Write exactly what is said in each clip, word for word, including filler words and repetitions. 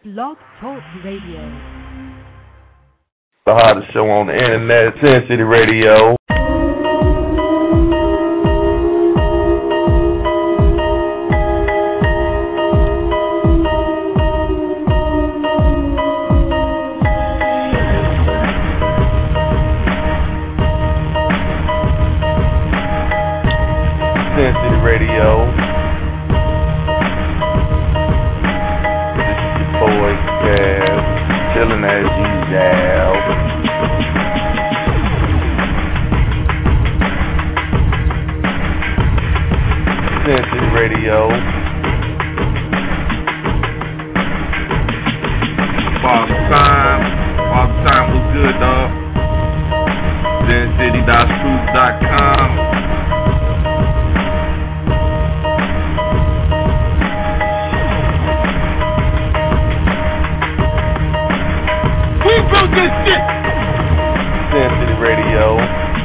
Blog Talk Radio. The hottest show on the internet, Sin City Radio. Sin City Radio. This is your boy Cass, chilling as usual. Sin City Radio. Boss time. Boss time was good, dog. Sin City Truth dot com. Build this shit. Sin City Radio.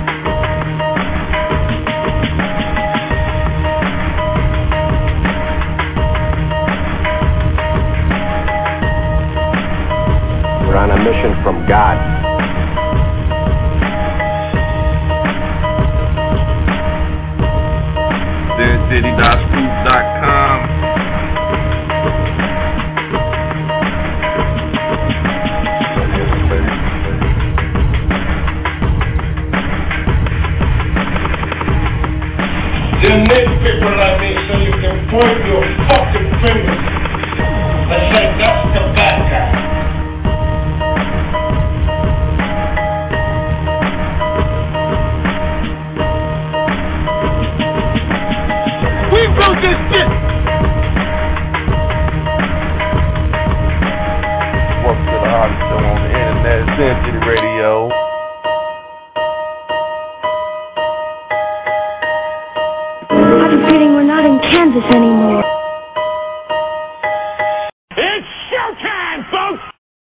We're on a mission from God. Sin City Truth dot com. You need people like me so you can point your fucking fingers and say that's the bad guy. We built this shit. Welcome to the hottest show on the internet, Sin City Radio. Kansas anymore. It's showtime, folks!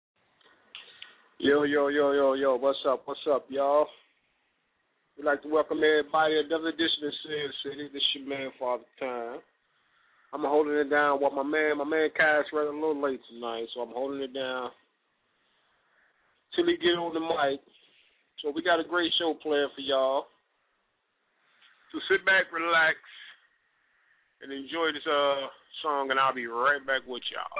Yo, yo, yo, yo, yo, what's up, what's up, y'all? We'd like to welcome everybody to another edition of Sin City. This is your man, Father Time. I'm holding it down while my man, my man Kai's running a little late tonight, so I'm holding it down till he get on the mic. So we got a great show planned for y'all. So sit back, relax, and enjoy this uh song, and I'll be right back with y'all.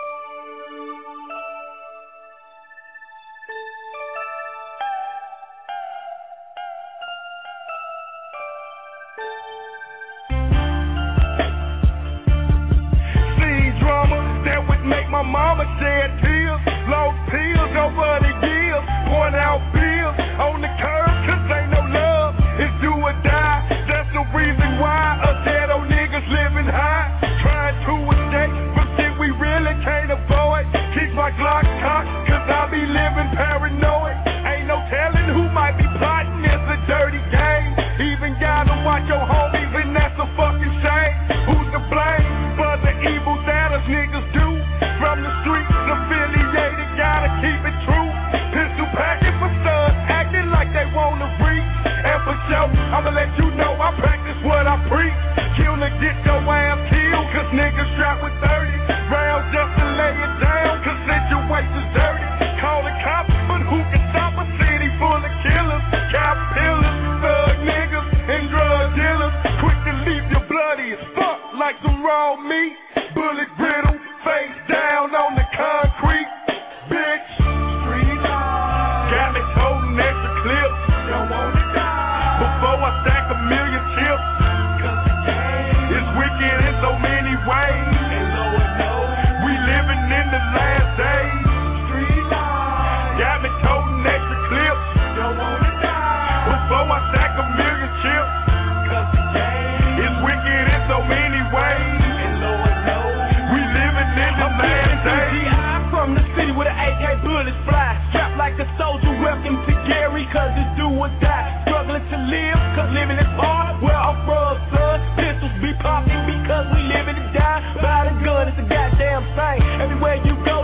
Seen drama that would make my mama shed tears. Lost pills over the years. Pouring out bills on the curb, cause ain't no love. It's do or die. That's the reason why a dead old niggas living high. Trying to escape from shit we really can't avoid. Keep my Glock cocked, cause I be living paranoid. Ain't no telling who might be plotting. It's a dirty game. Even gotta watch your homies, and that's a fucking shame. Who's to blame for the evil that us niggas do? From the streets affiliated, gotta keep it true. Pistol packing for studs, acting like they wanna reach. And for sure, I'ma let you know I practice what I preach. Kill to get your ass killed, cause niggas strapped with thirty rounds just to lay it down, cause situation's dirty. Call the cops, but who can stop a city full of killers, caterpillars, thug niggas, and drug dealers? Quick to leave you bloody as fuck like some raw meat. Bullet brittle, face down on the concrete. Bitch, street got me holding extra clips. Don't wanna die before I stack a million chips. Cause the game is wicked in so many ways. And Lord knows we living in the last days. Street life got me holding extra clips. Don't wanna die before I stack a million chips. Cause the game is wicked in so many ways. And Lord knows we living in the last days. I'm from the city where the A K bullets fly. Strapped like a soldier, welcome to Gary, cause it's do or die. Struggling to live, cause living is hard. Where I'm from, son, pistols be popping because we living to die. By the gun, it's a goddamn thing. Everywhere you go,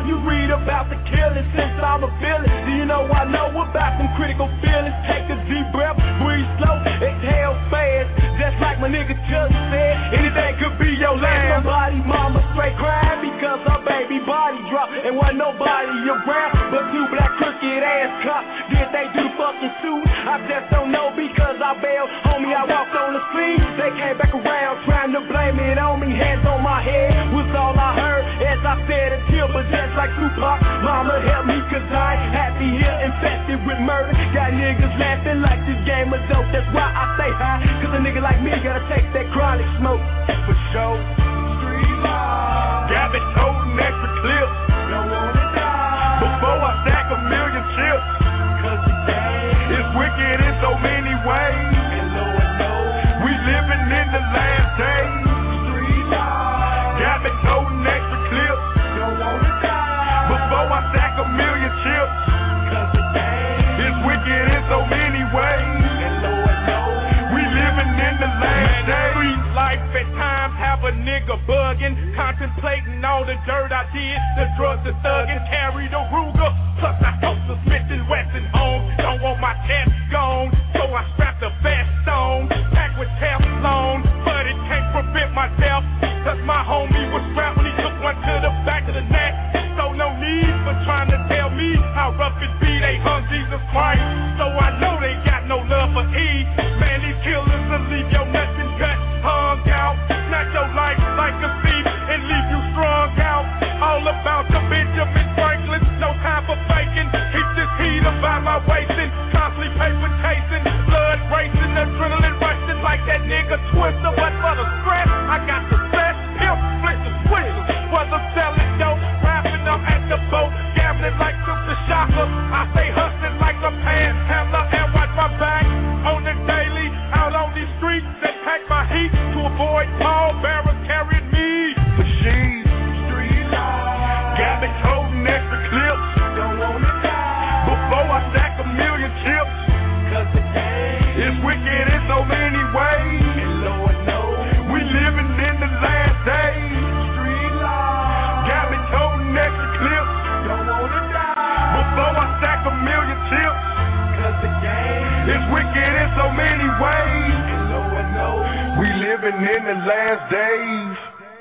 and wasn't nobody around but two black crooked ass cops. Did they do the fucking suit? I just don't know because I bailed. Homie, I walked on the scene. They came back around trying to blame it on me. Hands on my head was all I heard. As I said until, but just like Tupac, mama help me cause I ain't happy here, infested with murder. Got niggas laughing like this game of dope. That's why I stay high, cause a nigga like me gotta take that chronic smoke. For sure. Street life. Got me toting extra clips. Don't wanna die before I stack a million chips. Cause the game is wicked in so many ways. And Lord knows we living in the last days. Street life. Got me toting extra clips. Don't wanna die before I stack a million chips. Cause the game is wicked in so many ways. And Lord knows we living in the last days. Street life at times have a nigga bugging, contemplating all the dirt I did, the drugs, the thugging, carry the Ruger, plus I took the Smith and Wesson home. Don't want my chest gone, so I strapped the vest on, packed with Teflon, but it can't prevent my death, cause my homie was strapped when he took one to the back of the neck. So no need for trying to tell me how rough it be. They hung Jesus Christ, so I know they got no love for E. Man, these killers will leave your nuts and guts hung out, snatch your life like a thief and leave you strung out. All about the Benjamin Franklin, no time for faking. Keep this heat about my wasting, constantly paper chasing, blood racing, adrenaline rushing like that nigga Twister. But for the stress, I got the best pimp, split the switches. Whether selling dope, rapping up at the boat, gambling like Super Shocker. I stay hustling like a panhandler and watch my back on the daily, out on these streets and pack my heat to avoid tall barrels carrying me. Machines, street life, got me toting extra clips. Don't wanna die before I stack a million chips. Cause the game is wicked in so many ways. And Lord knows we living in the last days. Street life, got me toting extra clips. Don't wanna die before I stack a million chips. Cause the game is wicked in so many ways. And Lord knows we living in the last days.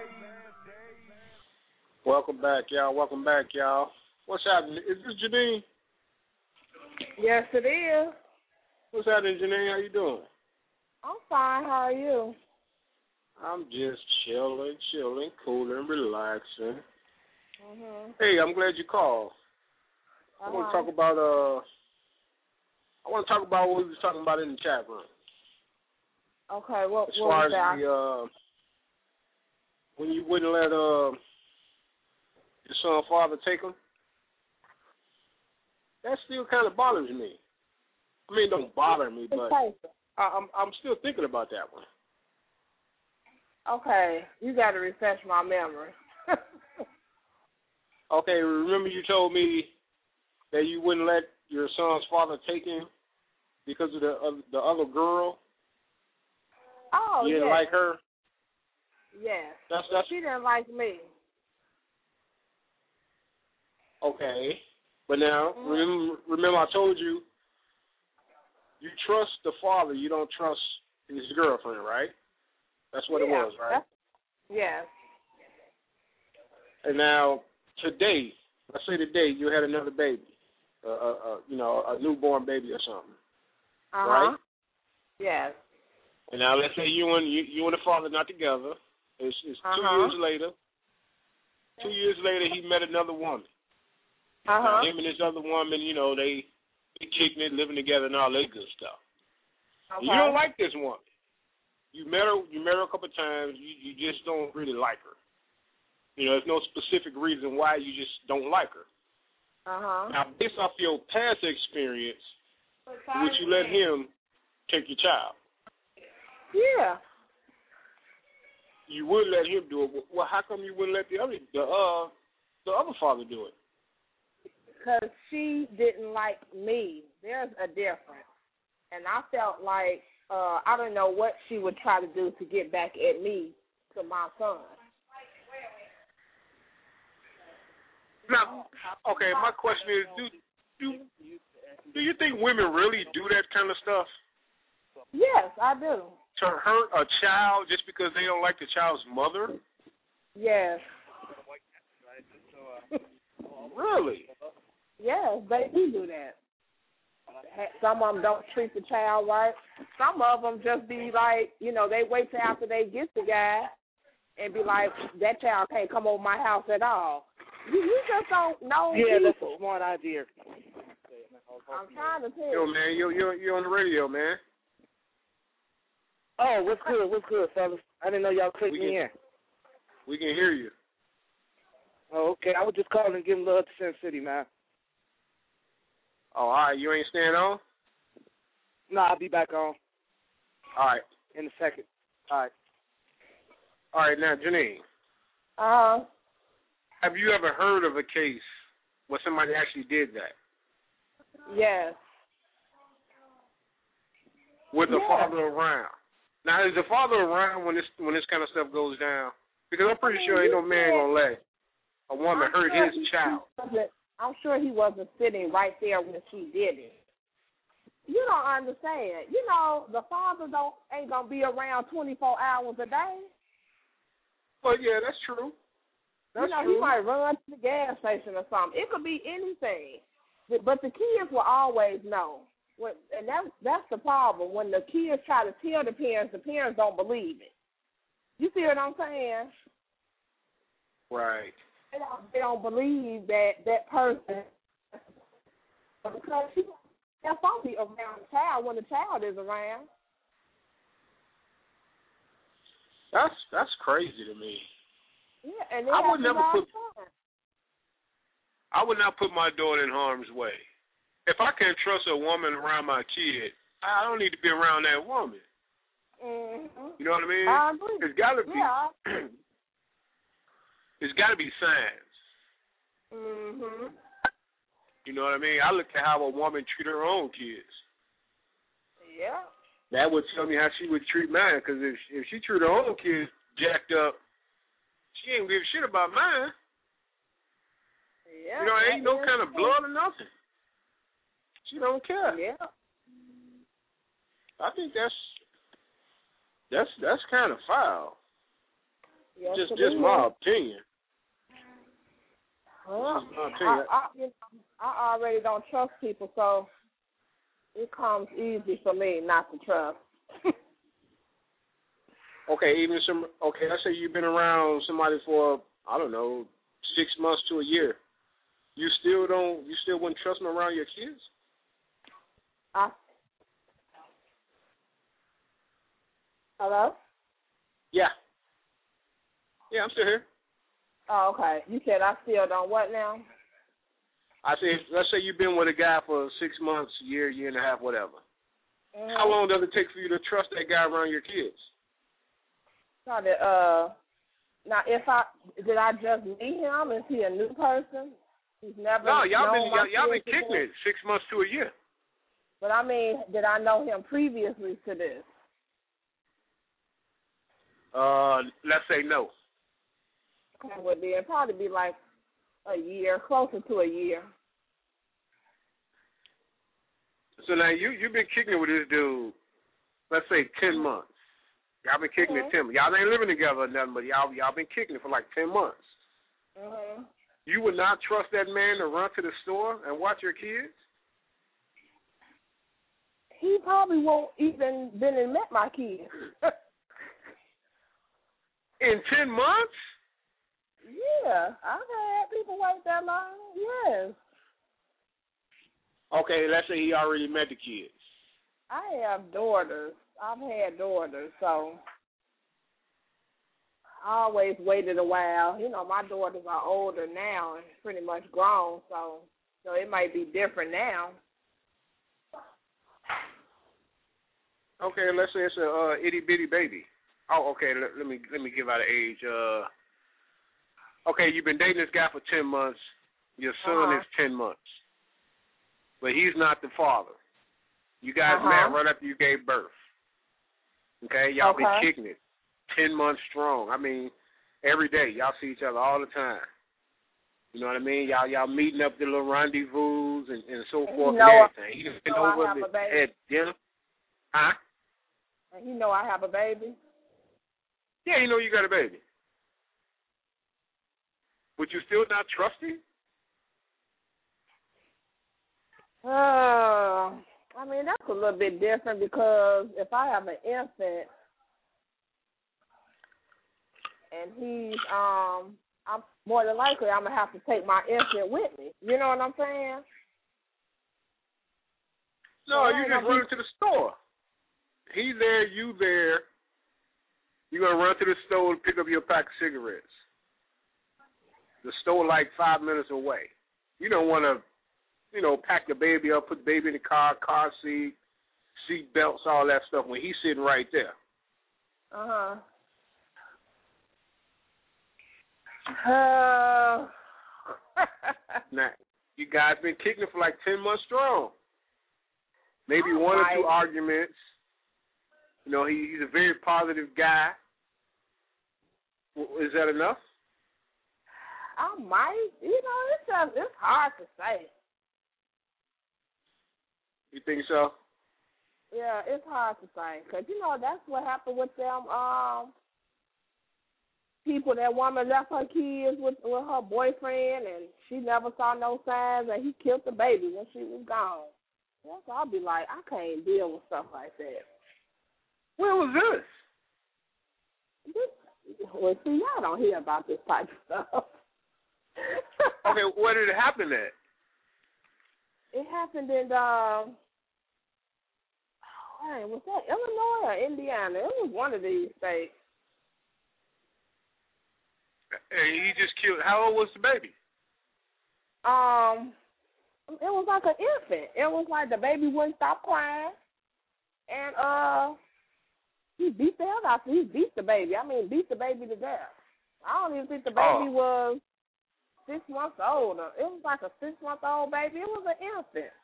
Welcome back, y'all. Welcome back, y'all. What's happening? Is this Janine? Yes, it is. What's happening, Janine? How you doing? I'm fine. How are you? I'm just chilling, chilling, cooling, relaxing. Mm-hmm. Hey, I'm glad you called. Uh-huh. I want to talk about uh, I want to talk about what we was talking about in the chat room. Okay, what, as what far was as that? the uh, when you wouldn't let uh, your son father take him, that still kind of bothers me. I mean, it don't bother me, but I, I'm I'm still thinking about that one. Okay, you got to refresh my memory. Okay, remember you told me that you wouldn't let your son's father take him because of the uh, the other girl. Oh, you didn't yes. like her. Yes. That's that's She didn't like me. okay. But now, mm-hmm. remember, remember I told you, you trust the father, you don't trust his girlfriend, right? That's what yeah, it was, right? Yes. And now, today, let's say today you had another baby, uh, uh, uh, you know, a newborn baby or something, uh-huh. right? Yes. And now let's say you and you, you and the father not together. It's, it's uh-huh. two years later. Two years later, he met another woman. Uh-huh. Now, him and this other woman, you know, they they kicking it, living together, and all that good stuff. Okay. You don't like this woman. You met her. You met her a couple of times. You you just don't really like her. You know, there's no specific reason why you just don't like her. Uh-huh. Now, based off your past experience, would you let him take your child? Yeah. You would let him do it. Well, how come you wouldn't let the other the uh the other father do it? Because she didn't like me. There's a difference. And I felt like uh, I don't know what she would try to do to get back at me to my son. Now, okay, my question is, do do do you think women really do that kind of stuff? Yes, I do. To hurt a child just because they don't like the child's mother? Yes. Really? Yes, they do do that. Some of them don't treat the child right. Some of them just be like, you know, they wait till after they get the guy and be like, that child can't come over my house at all. You, you just don't know Yeah, people. that's a smart idea. I'm trying to tell Yo, you. man, you you you on the radio, man. Oh, what's good? What's good, fellas? I didn't know y'all clicked We me can- in. We can hear you. Oh, okay. I was just calling and giving love to Sin City, man. Oh, all right. You ain't staying on? No, I'll be back on All right. in a second. All right. All right. Now, Janine, Uh, have you ever heard of a case where somebody actually did that yes. with the Yeah. father around? Now, is the father around when this when this kind of stuff goes down? Because I'm pretty sure ain't no man gonna let a woman I'm hurt sure his he child. wasn't- I'm sure he wasn't sitting right there when she did it. You don't understand. You know, the father don't ain't gonna be around twenty-four hours a day. But yeah, that's true. That's you know, true. he might run to the gas station or something. It could be anything. But, but the kids will always know. When, and that, that's the problem. When the kids try to tell the parents, the parents don't believe it. You see what I'm saying? Right. They don't, they don't believe that that person, because she, they're supposed to be around the child when the child is around. That's that's crazy to me. Yeah, and they I have would to never ride put- fun. I would not put my daughter in harm's way. If I can't trust a woman around my kid, I don't need to be around that woman. Mm-hmm. You know what I mean? I agree. It's got to be. Yeah. It's got to be signs. Mhm. You know what I mean? I look at how a woman treat her own kids. Yeah. That would tell me how she would treat mine. Because if if she treat her own kids jacked up, she ain't give a shit about mine. Yeah. You know, there ain't no that kind is of true. blood or nothing. She don't care. Yeah. I think that's that's that's kind of foul. Yes, just it just is. my opinion. Well, This is my opinion. I, I, you know, I already don't trust people, so it comes easy for me not to trust. Okay, even some. Okay, let's say you've been around somebody for I don't know six months to a year. You still don't. You still wouldn't trust them around your kids? I, hello? Yeah. Yeah, I'm still here. Oh, okay. You said I still don't what now? I say, let's say you've been with a guy for six months, a year, year and a half, whatever. Mm-hmm. How long does it take for you to trust that guy around your kids? Now, that, uh, now if I did I just meet him? Is he a new person? He's never. No, y'all known been my y'all, y'all been kids kicking before? it six months to a year. But I mean, did I know him previously to this? Uh, let's say no. It would be. It'd probably be like a year, closer to a year. So now you you've been kicking it with this dude, let's say ten months. Y'all been kicking Mhm. it ten months. Y'all ain't living together or nothing, but y'all y'all been kicking it for like ten months. Mhm. You would not trust that man to run to the store and watch your kids? He probably won't even been and met my kids. In ten months? Yeah, I've had people wait that long. Yes, Okay, let's say he already met the kids. I have daughters. I've had daughters, so I always waited a while. You know, my daughters are older now and pretty much grown, so so it might be different now. Okay, let's say it's a uh, itty bitty baby. Oh, okay. Let, let me let me give out an age. Uh, okay, you've been dating this guy for ten months. Your son Uh-huh. is ten months, but he's not the father. You guys Uh-huh. met right after you gave birth. Okay, y'all Okay. been kicking it ten months strong. I mean, every day y'all see each other all the time. You know what I mean? Y'all y'all meeting up the little rendezvous and, and so And forth you know and I- everything. He you been know I over have the- a baby. at dinner. Huh? And you know I have a baby. Yeah, you know you got a baby. But you still not trusting? that's a little bit different because if I have an infant and he's um, I'm more than likely I'm gonna have to take my infant with me. You know what I'm saying? No, so you just run to the store. He's there, you there. You're gonna run to the store and pick up your pack of cigarettes. The store like five minutes away. You don't want to, you know, pack the baby up, put the baby in the car, car seat, seat belts, all that stuff when he's sitting right there. Uh-huh. Uh Now, you guys been kicking it for like ten months strong. Maybe oh, one my. or two arguments. You know, he, he's a very positive guy. Is that enough? I might. You know, it's just, it's hard to say. You think so? Yeah, it's hard to say because you know that's what happened with them um people. That woman left her kids with with her boyfriend, and she never saw no signs, and he killed the baby when she was gone. Yes, I'll be like, I can't deal with stuff like that. Where was this? This well, see, y'all don't hear about this type of stuff. Okay, where did it happen at? It happened in um. Hey, was that Illinois or Indiana? It was one of these states. And he just killed. How old was the baby? Um, it was like an infant. It was like the baby wouldn't stop crying, and uh, he beat the hell out of He beat the baby. I mean, beat the baby to death. I don't even think the baby oh. was six months old. It was like a six month old baby. It was an infant.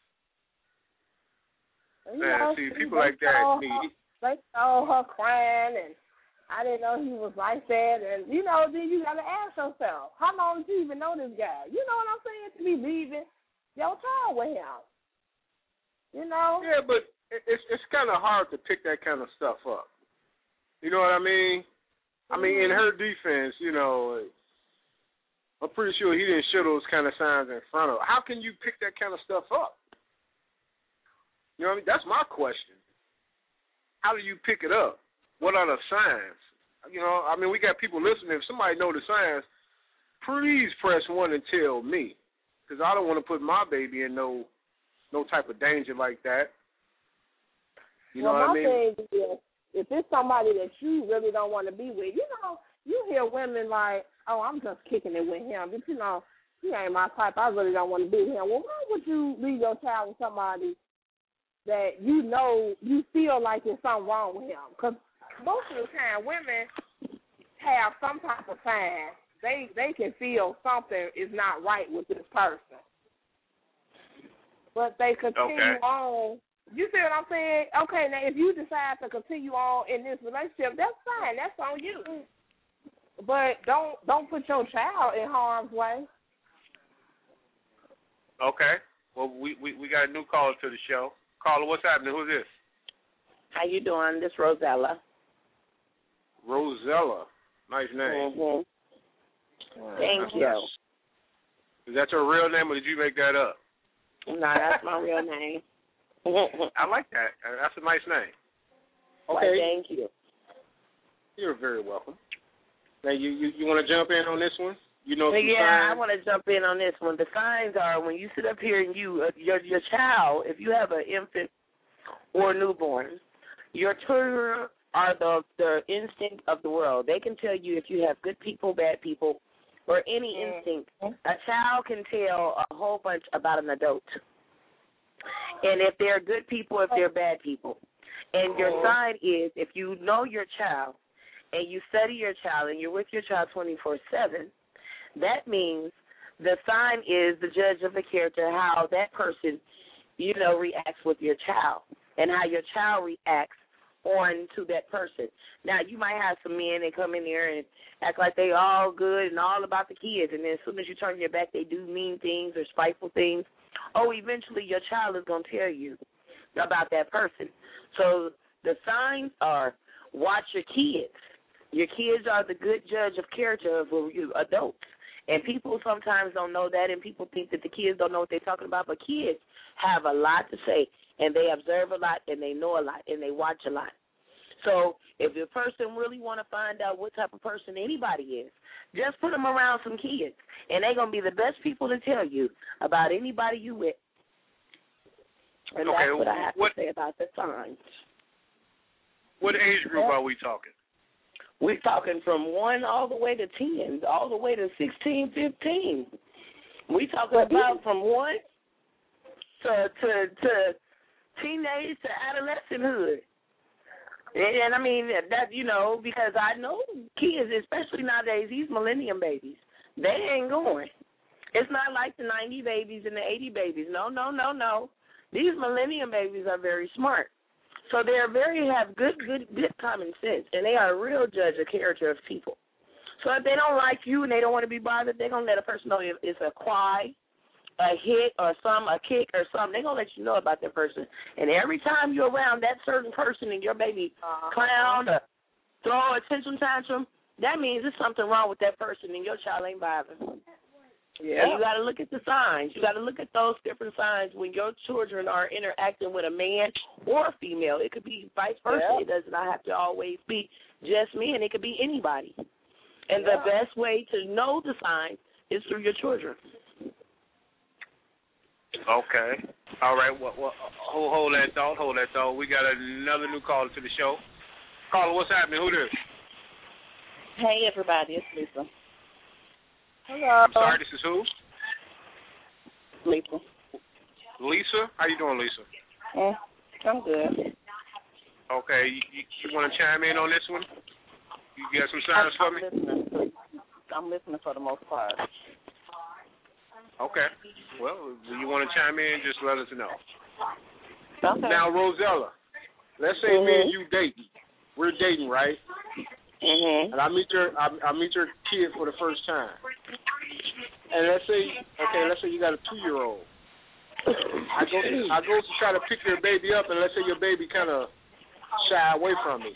You Man, know, see, she, people like that her, need. They saw her crying, and I didn't know he was like that. And, you know, then you got to ask yourself, how long did you even know this guy? You know what I'm saying? To be leaving your child with him. You know? Yeah, but it's it's kind of hard to pick that kind of stuff up. You know what I mean? I mean, in her defense, you know, I'm pretty sure he didn't show those kind of signs in front of her. How can you pick that kind of stuff up? You know what I mean? That's my question. How do you pick it up? What are the signs? You know, I mean, we got people listening. If somebody know the signs, please press one and tell me, because I don't want to put my baby in no no type of danger like that. You well, know what my I mean? thing is, if it's somebody that you really don't want to be with, you know, you hear women like, oh, I'm just kicking it with him. But, you know, he ain't my type. I really don't want to be with him. Well, why would you leave your child with somebody that you know you feel like there's something wrong with him? Because most of the time, women have some type of sign. They they can feel something is not right with this person, but they continue okay. on. You see what I'm saying? Okay, now if you decide to continue on in this relationship, that's fine. That's on you. But don't don't put your child in harm's way. Okay. Well, we, we, we got a new caller to the show. Caller, what's happening? Who's this? How you doing? This Rosella. Rosella. Nice name. Mm-hmm. Thank that's, you. That's, is that your real name, or did you make that up? No, that's my real name. I like that. That's a nice name. Okay. Well, thank you. You're very welcome. Now, you, you, you want to jump in on this one? You know some yeah, signs? I want to jump in on this one. The signs are when you sit up here and you, uh, your your child, if you have an infant or a newborn, your children are the the instinct of the world. They can tell you if you have good people, bad people, or any Yeah. instinct. A child can tell a whole bunch about an adult. And if they're good people, if they're bad people. And your sign is if you know your child and you study your child and you're with your child twenty-four seven, that means the sign is the judge of the character, how that person, you know, reacts with your child and how your child reacts on to that person. Now, you might have some men that come in there and act like they all good and all about the kids, and then as soon as you turn your back, they do mean things or spiteful things. Oh, eventually your child is going to tell you about that person. So the signs are watch your kids. Your kids are the good judge of character of you adults. And people sometimes don't know that, and people think that the kids don't know what they're talking about, but kids have a lot to say. and they observe a lot, and they know a lot, and they watch a lot. So if your person really want to find out what type of person anybody is, just put them around some kids, and they're going to be the best people to tell you about anybody you with. And okay, that's what I have what, to say about the signs. What age group are we talking? We're talking from one all the way to ten, all the way to sixteen, fifteen. We're talking about from one to to, to teenage to adolescenthood. And, and I mean, that, you know, because I know kids, especially nowadays, these millennium babies, they ain't going. It's not like the ninety babies and the eighty babies. No, no, no, no. These millennium babies are very smart. So they are very have good, good, good common sense, and they are a real judge of character of people. So if they don't like you and they don't want to be bothered, they're going to let a person know if it's a cry, a hit, or some, a kick or something. They're going to let you know about that person. And every time you're around that certain person and your baby clown or throw a tantrum tantrum, that means there's something wrong with that person and your child ain't vibing. Yeah. And you got to look at the signs. You got to look at those different signs when your children are interacting with a man or a female. It could be vice versa. Yeah. It does not have to always be just men. It could be anybody. And yeah. the best way to know the signs is through your children. Okay. All right. Well, well, hold, hold that thought. Hold that thought. We got another new caller to the show. Caller, what's happening? Who this? Hey, everybody. It's Lisa. Hello. I'm sorry, this is who? Lisa. Lisa? How you doing, Lisa? Mm, I'm good. Okay, you, you, you want to chime in on this one? You got some signs for me? I'm listening. I'm listening for the most part. Okay. Well, if you want to chime in, just let us know. Okay. Now, Rosella, let's say mm-hmm. me and you dating. We're dating, right? Mm-hmm. And I meet your I, I meet your kid for the first time. And let's say okay, let's say you got a two year old. I go I go to try to pick your baby up, and let's say your baby kind of shy away from me.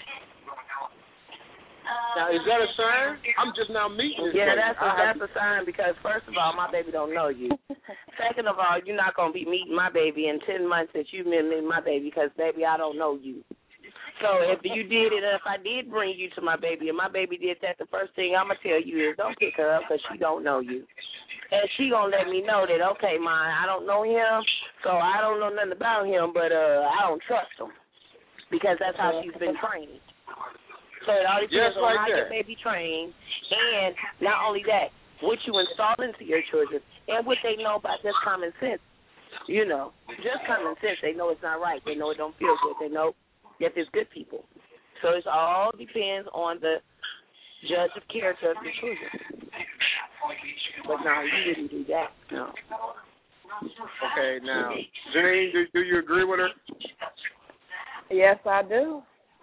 Now, is that a sign? I'm just now meeting this Yeah, baby. that's a, that's a sign because, first of all, my baby don't know you. Second of all, you're not going to be meeting my baby in ten months that you've been meeting my baby because, baby, I don't know you. So if you did it, and if I did bring you to my baby, and my baby did that, the first thing I'm going to tell you is don't pick her up because she don't know you. And she going to let me know that, okay, Ma, I don't know him, so I don't know nothing about him, but uh, I don't trust him because that's how she's been trained. So it all depends Just on like how that. your baby trained, and not only that, what you install into your children and what they know about just common sense. You know, just common sense. They know it's not right. They know it don't feel good. They know that there's good people. So it all depends on the judge of character of your children. But no, you didn't do that. No. Okay, now, Janine, do, do you agree with her? Yes, I do.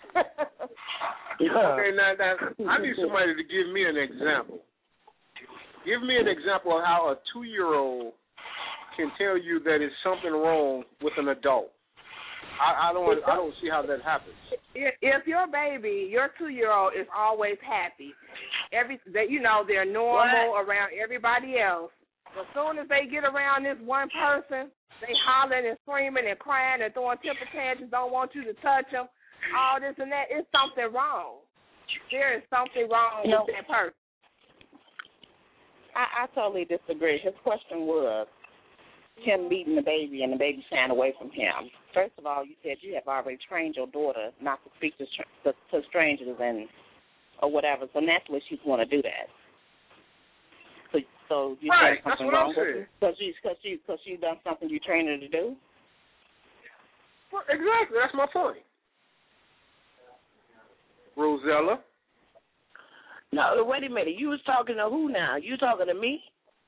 Okay, now, now, I need somebody to give me an example. Give me an example of how a two-year-old can tell you that it's something wrong with an adult. I, I don't. I don't see how that happens. If, if your baby, your two-year-old, is always happy, every that you know they're normal what? around everybody else. As soon as they get around this one person, they hollering and screaming and crying and throwing temper tantrums. Don't want you to touch them. All this and that. It's something wrong. There is something wrong no. with that person. I, I totally disagree. His question was him meeting the baby and the baby shying away from him. First of all, you said you have already trained your daughter not to speak to, to, to strangers and or whatever, so naturally she's going to do that. So, so you right, said something that's what wrong I'm with saying. her because she because she because she done something you trained her to do. Well, exactly, that's my point. Rosella. No, wait a minute. You was talking to who now? You talking to me?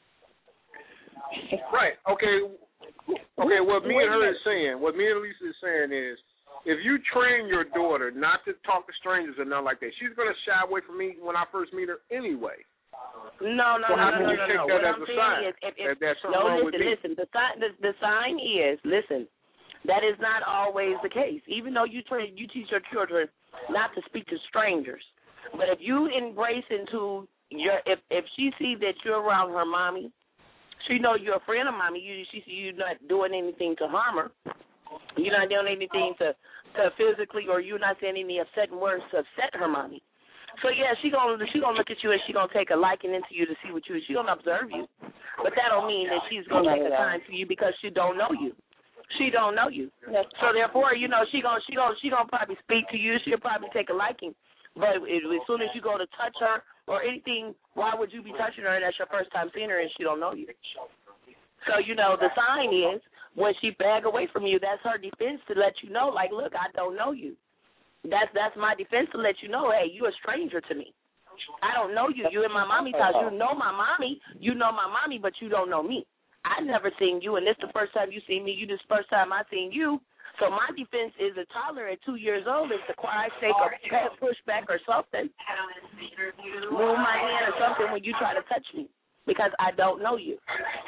Right. Okay. Okay. What me and her is saying, what me and Lisa is saying is, if you train your daughter not to talk to strangers or nothing like that, she's gonna shy away from me when I first meet her anyway. No, no, so no, how no, can no, you no. take no. that What as I'm a saying sign is, if, if, that there's something no, wrong listen, with me? listen. The sign, the, the sign is, listen. That is not always the case. Even though you train, you teach your children not to speak to strangers. But if you embrace into your, if if she sees that you're around her mommy, she know you're a friend of mommy. You she see you not doing anything to harm her. You're not doing anything to, to physically, or you're not saying any upsetting words to upset her mommy. So yeah, she gonna she gonna look at you and she gonna take a liking into you to see what you. She gonna observe you, but that don't mean that she's gonna take a time to you because she don't know you. She don't know you. So therefore, you know, she gonna she gonna she gonna probably speak to you. She'll probably take a liking. But it, as soon as you go to touch her or anything, why would you be touching her? And that's your first time seeing her, and she don't know you. So you know, the sign is when she back away from you, that's her defense to let you know, like, look, I don't know you. That's that's my defense to let you know, hey, you're a stranger to me. I don't know you. You in my mommy's house. You know my mommy. You know my mommy, but you don't know me. I never seen you, and this the first time you seen me. You this first time I seen you. So my defense is a toddler at two years old is to cry, shake, or push back or something. Move my hand or something when you try to touch me because I don't know you.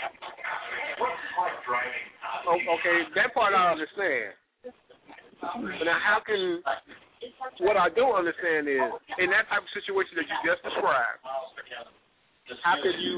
Okay, that part I understand. But now how can, what I don't understand is, in that type of situation that you just described, how can you,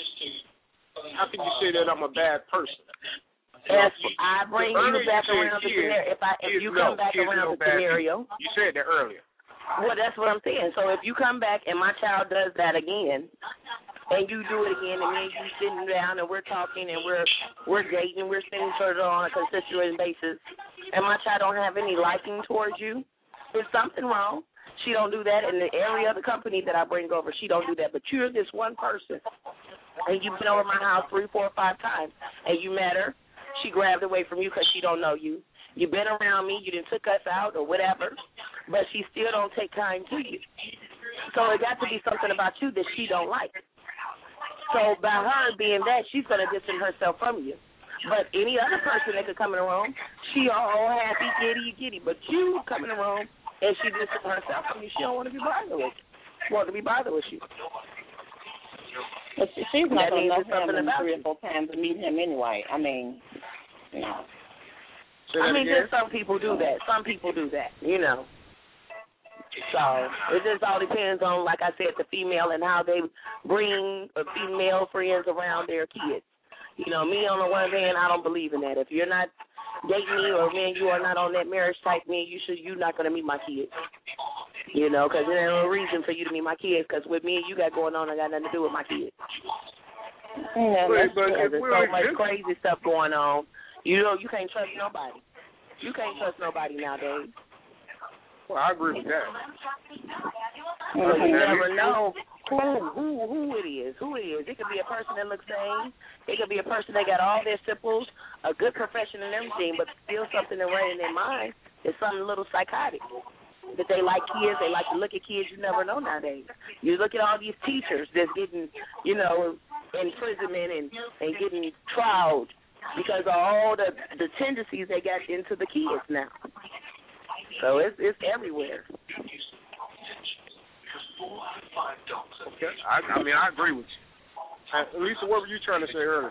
how can you say that I'm a bad person? If I bring you back around the scenario, if I if you come back around the scenario, you said that earlier. Well, that's what I'm saying. So if you come back and my child does that again, and you do it again, and then you sitting down and we're talking and we're we're dating, we're spending each other on a consistent basis, and my child don't have any liking towards you, there's something wrong. She don't do that in the area of the company that I bring over. She don't do that. But you're this one person, and you've been over my house three, four, five times, and you met her. She grabbed away from you because she don't know you. You've been around me. You didn't took us out or whatever, but she still don't take kind to you. So it got to be something about you that she don't like. So by her being that, she's going to distance herself from you. But any other person that could come in the room, she all happy, giddy, giddy. But you come in the room and she distances herself from you. She don't want to be bothered with you. Want to be bothered with you. But she's not going to know him about three or four times to meet him anyway. I mean, you know. I mean, just some people do that. Some people do that, you know. So it just all depends on, like I said, the female and how they bring female friends around their kids. You know, me on the one hand, I don't believe in that. If you're not dating me or me and you are not on that marriage type, me, you should, you're not going to meet my kids. You know, because there's no reason for you to meet my kids, because with me and you got going on, I got nothing to do with my kids. Yeah, but, but there's so much crazy stuff going on. You know, you can't trust nobody. You can't trust nobody nowadays. Well, I agree with that. Well, you never know who who who it is. Who it is. It could be a person that looks sane. It could be a person that got all their simples, a good profession and everything, but still something that right in their mind is something a little psychotic. That they like kids, they like to look at kids. You never know nowadays. You look at all these teachers that's getting, you know, imprisonment and, and getting trialed because of all the the tendencies they got into the kids now. So it's it's everywhere. Okay. I, I mean, I agree with you. Uh, Lisa, what were you trying to say earlier?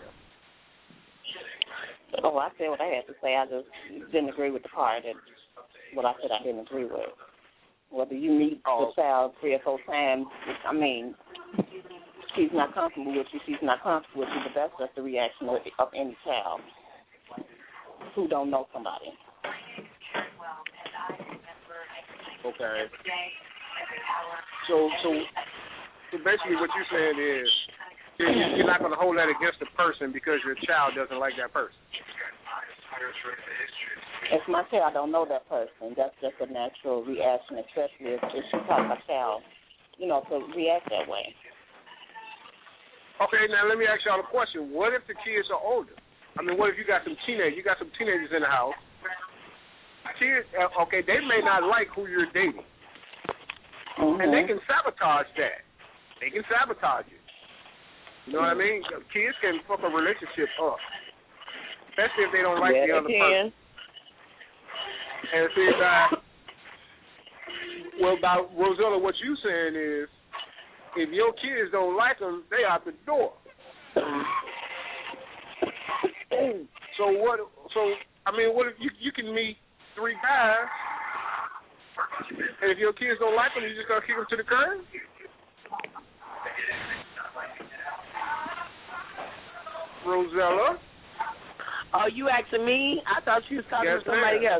Oh, I said what I had to say. I just didn't agree with the part that what I said I didn't agree with. Whether you meet oh. the child three or four times, I mean, she's not comfortable with you, she's not comfortable with you, but that's just the reaction of, of any child who don't know somebody. Okay. So, so, so basically what you're saying is you're not going to hold that against the person because your child doesn't like that person. If my child don't know that person, that's just a natural reaction, especially if, if she taught my child, you know, to react that way. Okay, now let me ask y'all a question. What if the kids are older? I mean, what if you got some teenagers? You got some teenagers in the house. Kids, okay, they may not like who you're dating, mm-hmm. and they can sabotage that. They can sabotage it. You know what I mean? Kids can fuck a relationship up, especially if they don't like yeah, the other person. And see, uh, well, about Rosella, what you saying is, if your kids don't like them, they out the door. So what? So I mean, what if you you can meet three guys, and if your kids don't like them, you just gonna kick them to the curb? Rosella? Oh, you asking me? I thought you was talking yes, to somebody ma'am. else.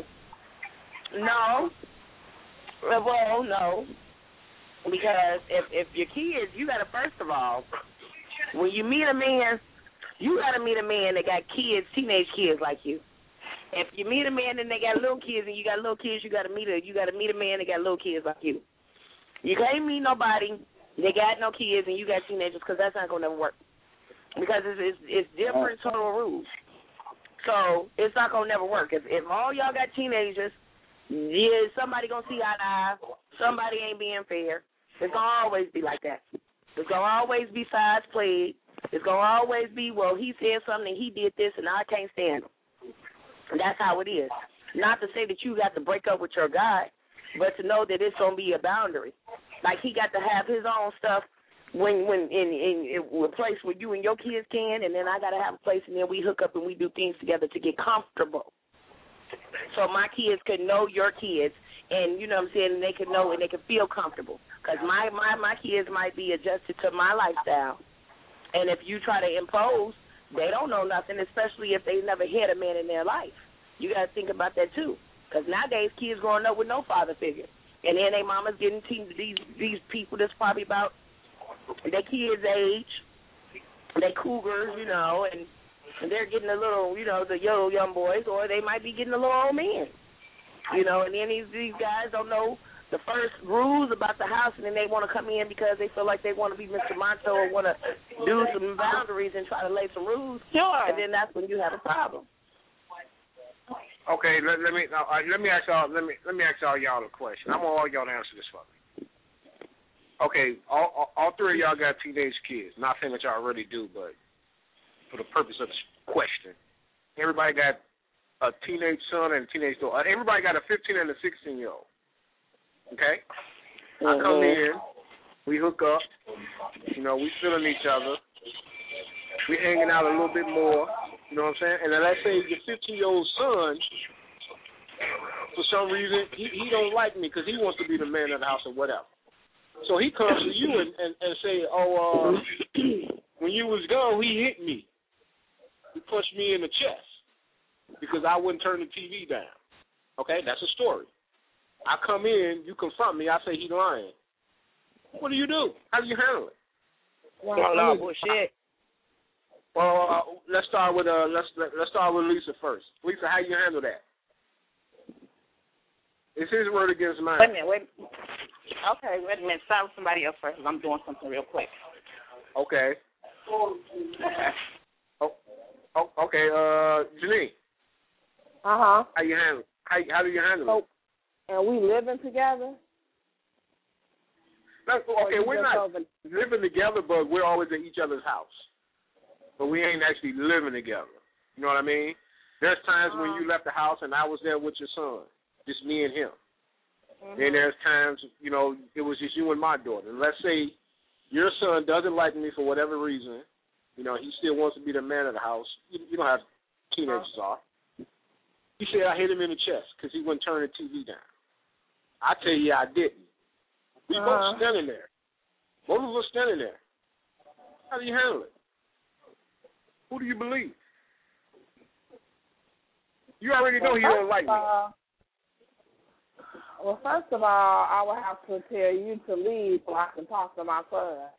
No. Well, no. Because if if your kids, you got to, first of all, when you meet a man, you got to meet a man that got kids, teenage kids like you. If you meet a man and they got little kids and you got little kids, you got to meet a you got to meet a man that got little kids like you. You can't meet nobody that got no kids and you got teenagers, because that's not gonna never work. Because it's it's, it's different total rules. So it's not gonna never work. If if all y'all got teenagers, yeah, somebody gonna see eye to eye. Somebody ain't being fair. It's gonna always be like that. It's gonna always be sides played. It's gonna always be, well, he said something and he did this and I can't stand him. And that's how it is. Not to say that you got to break up with your guy, but to know that it's gonna be a boundary. Like he got to have his own stuff when when in in, in a place where you and your kids can, and then I got to have a place, and then we hook up and we do things together to get comfortable. So my kids could know your kids, and you know what I'm saying, and they could know and they could feel comfortable. Because my, my, my kids might be adjusted to my lifestyle, and if you try to impose, they don't know nothing, especially if they never had a man in their life. You got to think about that too. Because nowadays kids growing up with no father figure. And then they mama's getting te- these these people that's probably about their kids' age, they cougars, you know, and, and they're getting a little, you know, the young young boys, or they might be getting a little old men, you know. And then these these guys don't know the first rules about the house, and then they want to come in because they feel like they want to be Mister Monto or want to do some boundaries and try to lay some rules. Sure. And then that's when you have a problem. Okay, let, let me uh, let me ask y'all let me let me ask all y'all a question. I want all y'all to answer this for me. Okay, all, all all three of y'all got teenage kids. Not saying that y'all already do, but for the purpose of this question, everybody got a teenage son and a teenage daughter. Everybody got a fifteen and a sixteen year old. Okay, mm-hmm. I come in, we hook up. You know, we feeling each other. We hanging out a little bit more. You know what I'm saying? And then let's say your fifteen-year-old son, for some reason, he, he don't like me because he wants to be the man of the house or whatever. So he comes to you and, and, and say, oh, uh, when you was gone, he hit me. He punched me in the chest because I wouldn't turn the T V down. Okay, that's a story. I come in, you confront me, I say he lying. What do you do? How do you handle it? Well, no bullshit. Well, uh, let's start with uh, let's let, let's start with Lisa first. Lisa, how you handle that? It's his word against mine. Wait a minute, wait. Okay, wait a minute. Start with somebody else first. I'm doing something real quick. Okay. Okay. Oh, oh okay. Uh, Janine. Uh huh. How you handle? How how do you handle it? So, and we living together. That's, okay, we're not over... living together, but we're always at each other's house. But we ain't actually living together. You know what I mean? There's times um, when you left the house and I was there with your son, just me and him. Mm-hmm. And there's times, you know, it was just you and my daughter. And let's say your son doesn't like me for whatever reason. You know, he still wants to be the man of the house. You, you don't have teenagers uh-huh. are. He said I hit him in the chest because he wouldn't turn the T V down. I tell you, I didn't. We uh-huh. both standing there. Both of us standing there. How do you handle it? Who do you believe? You already know well, he don't like me. Uh, well, first of all, I would have to tell you to leave so I can talk to my son.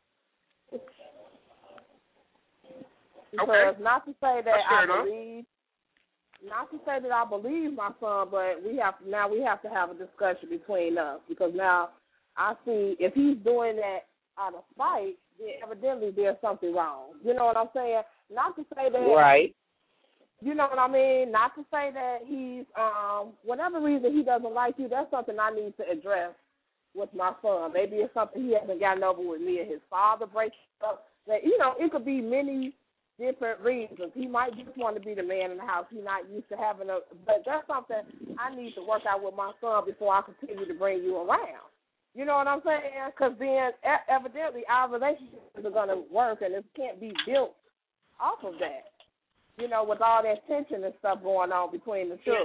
Because okay. not to say that I enough. believe, not to say that I believe my son, but we have now we have to have a discussion between us because now I see if he's doing that out of spite, then evidently there's something wrong. You know what I'm saying? Not to say that, right? You know what I mean? Not to say that he's, um, whatever reason he doesn't like you, that's something I need to address with my son. Maybe it's something he hasn't gotten over with me and his father breaking up. That, you know, it could be many different reasons. He might just want to be the man in the house. He's not used to having a, but that's something I need to work out with my son before I continue to bring you around. You know what I'm saying? Because then evidently our relationships are going to work and it can't be built off of that. You know, with all that tension and stuff going on between the two.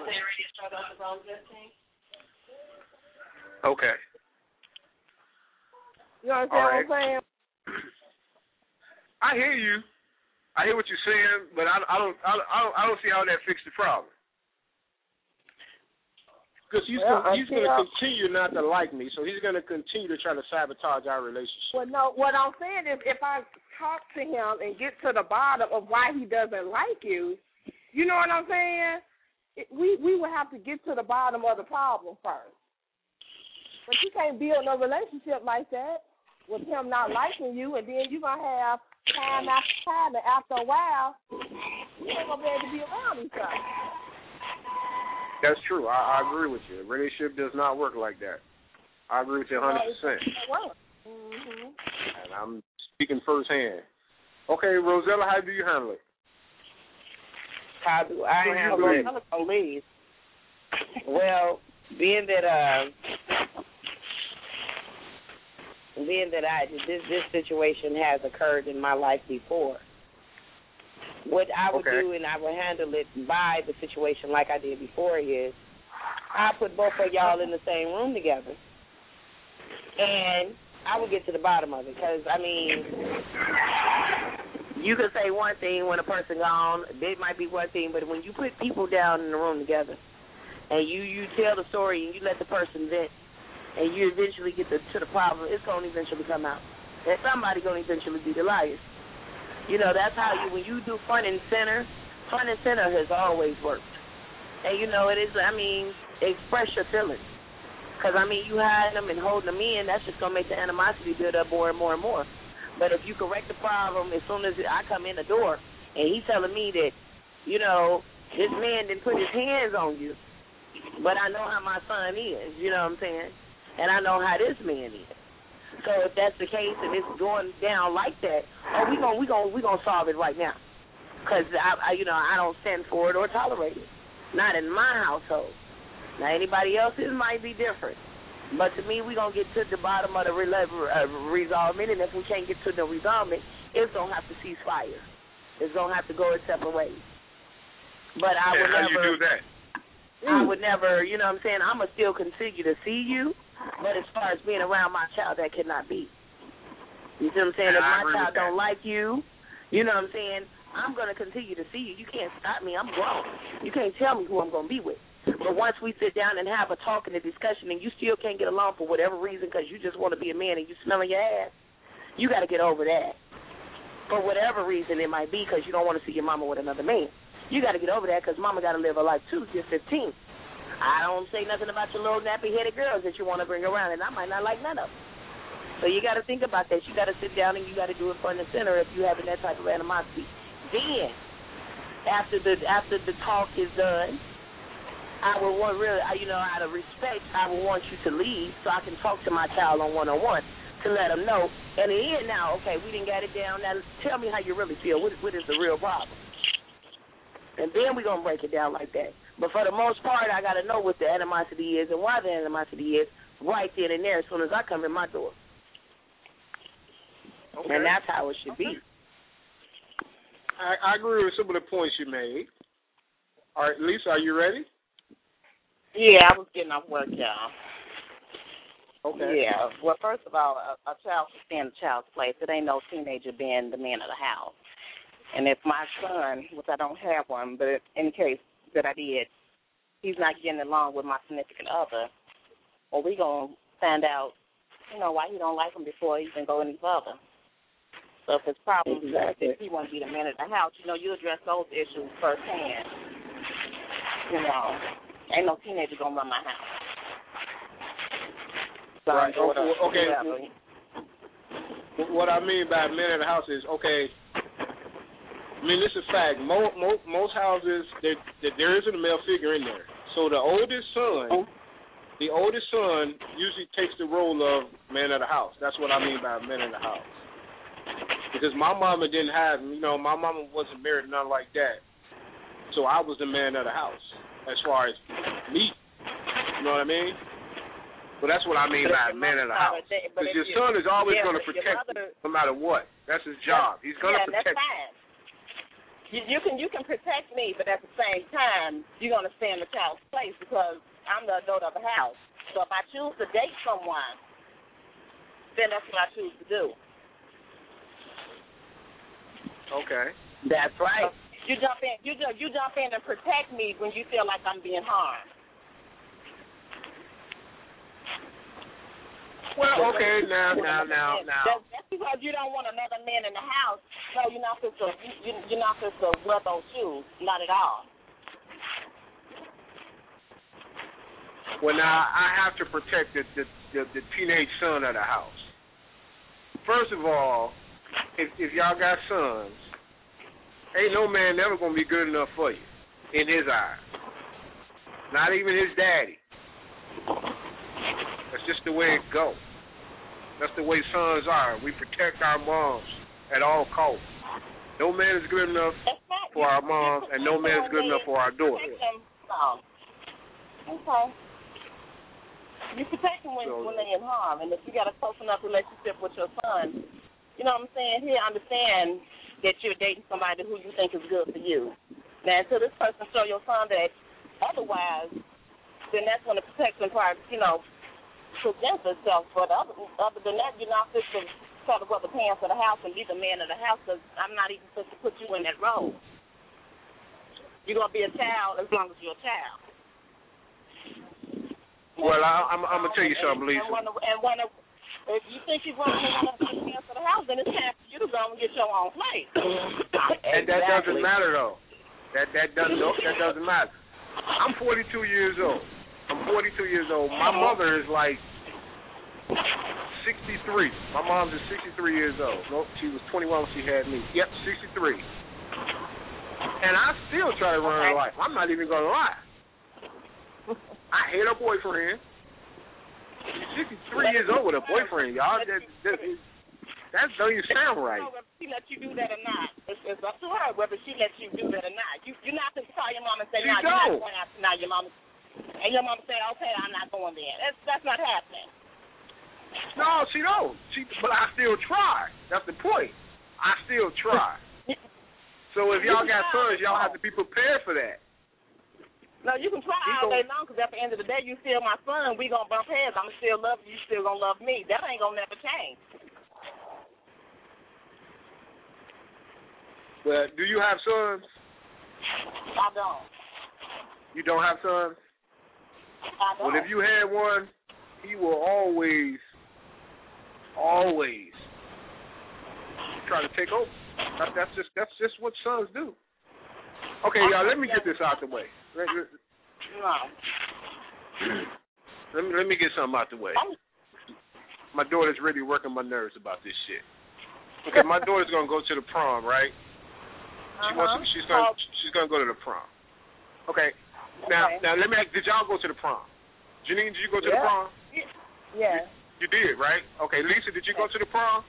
Okay. You understand right. what I'm saying? I hear you. I hear what you're saying, but I, I don't, I, I don't, I don't see how that fixed the problem. Because he's well, gonna, he's going to until- continue not to like me, so he's going to continue to try to sabotage our relationship. Well, no, what I'm saying is if I talk to him and get to the bottom of why he doesn't like you, you know what I'm saying? It, we we would have to get to the bottom of the problem first. But you can't build no relationship like that with him not liking you, and then you're going to have time after time, and after a while, you ain't going to be able to be around each other. That's true. I, I agree with you. A relationship does not work like that. I agree with you one hundred percent. Mm-hmm. And I'm speaking firsthand. Okay, Rosella, how do you handle it? How do I So handle you it? Police. Well, being that uh, being that I this this situation has occurred in my life before, what I would Okay. do and I would handle it by the situation like I did before is I put both of y'all in the same room together, and I would get to the bottom of it. Because I mean, you can say one thing when a person gone, it might be one thing, but when you put people down in the room together and you, you tell the story and you let the person vent and you eventually get to, to the problem, it's going to eventually come out. And somebody's going to eventually be the liar. You know, that's how you, when you do front and center, front and center has always worked. And, you know, it is, I mean, express your feelings. Because, I mean, you hiding them and holding them in, that's just going to make the animosity build up more and more and more. But if you correct the problem as soon as I come in the door and he's telling me that, you know, this man didn't put his hands on you, but I know how my son is, you know what I'm saying? And I know how this man is. So if that's the case and it's going down like that, oh, we gonna we gonna we gonna solve it right now, because I, I you know I don't stand for it or tolerate it. Not in my household. Now anybody else's might be different, but to me we gonna get to the bottom of the re- uh, resolvement, and if we can't get to the resolvement, it's gonna have to cease fire. It's gonna have to go its separate ways. But I yeah, would how never. you do that? I would never, you know what I'm saying, I'm going to still continue to see you, but as far as being around my child, that cannot be. You see what I'm saying? Yeah, if I my agree child with that. don't like you, you know what I'm saying, I'm going to continue to see you. You can't stop me. I'm grown. You can't tell me who I'm going to be with. But once we sit down and have a talk and a discussion and you still can't get along for whatever reason because you just want to be a man and you smelling your ass, you got to get over that. For whatever reason it might be, because you don't want to see your mama with another man. You got to get over that because mama got to live her life too. You're fifteen. I don't say nothing about your little nappy-headed girls that you want to bring around, and I might not like none of them. So you got to think about that. You got to sit down and you got to do it front and center if you're having that type of animosity. Then, after the after the talk is done, I would want really, you know, out of respect, I would want you to leave so I can talk to my child on one-on-one to let them know. And in the end now, okay, we didn't get it down. Now tell me how you really feel. What, what is the real problem? And then we're going to break it down like that. But for the most part, I got to know what the animosity is and why the animosity is right then and there as soon as I come in my door. Okay. And that's how it should okay. be. I, I agree with some of the points you made. All right, Lisa, are you ready? Yeah, I was getting off work, y'all. Okay. Yeah. Well, first of all, a, a child should stay in a child's place. It ain't no teenager being the man of the house. And if my son, which I don't have one, but in case that I did, he's not getting along with my significant other, well, we going to find out, you know, why he don't like him before he even go any further. So if it's problems, Exactly. if he wants to be the man of the house, you know, you address those issues firsthand. You know, ain't no teenager going to run my house. So Right. I'm Okay. okay. whatever. What I mean by man of the house is, okay, I mean, this is fact. Most, most, most houses, there, there isn't a male figure in there. So the oldest son, the oldest son usually takes the role of man of the house. That's what I mean by man of the house. Because my mama didn't have, you know, my mama wasn't married, nothing like that. So I was the man of the house as far as me. You know what I mean? Well, that's what I mean by man of the house. Because your son is always yeah, going to but your protect mother- you no matter what. That's his job. He's going to yeah, protect that's fine. You, you can you can protect me, but at the same time, you're going to stay in the child's place because I'm the adult of the house. So if I choose to date someone, then that's what I choose to do. Okay. That's right. You jump in. You jump. You jump in and protect me when you feel like I'm being harmed. Well, okay, now, now, now, now. That's, that's because you don't want another man in the house. No, you're not supposed to. You, you're not supposed to wear those shoes. Not at all. Well, now I have to protect the the, the the teenage son of the house. First of all, if if y'all got sons, ain't no man ever gonna be good enough for you in his eyes. Not even his daddy. That's just the way it goes. That's the way sons are. We protect our moms at all costs. No man is good enough for our moms, and no man is good enough for our daughters. Okay. You protect them when, when they're in harm, and if you got a close enough relationship with your son, you know what I'm saying? He understand that you're dating somebody who you think is good for you. Now, until this person show your son that otherwise, then that's when the protection part, you know, presents itself. But other, other than that, you're not supposed to try to wear the pants of the house and be the man of the house, because I'm not even supposed to put you in that role. You're going to be a child as long as you're a child. Well, I, I'm, I'm going to tell you something, Lisa. And, when, and when, if you think you're going to want to be the man of the house, then it's time for you to go and get your own place. And that doesn't matter, though. That that doesn't that doesn't matter. I'm forty-two years old. I'm forty-two years old. My mother is like sixty-three. My mom's is sixty-three years old. Nope, she was twenty-one when she had me. Yep, sixty-three. And I still try to run her life. I'm not even going to lie. I hate her boyfriend. She's sixty-three years old with a boyfriend, y'all. That, that, that don't even sound right. Whether she lets you do that or not, it's, it's up to her whether she lets you do that or not. You, you're not going to call your mom and say, no, you're not going out tonight. Your mom, and your mom say, okay, I'm not going there. That's, that's not happening. No, she don't. She, but I still try. That's the point. I still try. So if y'all got sons, y'all have to be prepared for that. No, you can try all day long, because at the end of the day, you still my son. We gonna bump heads. I'm still love you. You still gonna love me. That ain't gonna never change. Well, do you have sons? I don't. You don't have sons? I don't. Well, if you had one, he will always, always try to take over. That, that's just that's just what sons do. Okay, y'all. Let me get this out the way. Let, let, no. let me let me get something out the way. My daughter's really working my nerves about this shit. Okay, my daughter's gonna go to the prom, right? She uh-huh. wants to, she's gonna she's gonna go to the prom. Okay. Now okay. now let me ask, did y'all go to the prom? Janine, did you go to yeah. the prom? Yeah. You, you did, right? Okay, Lisa, did you go to the prom?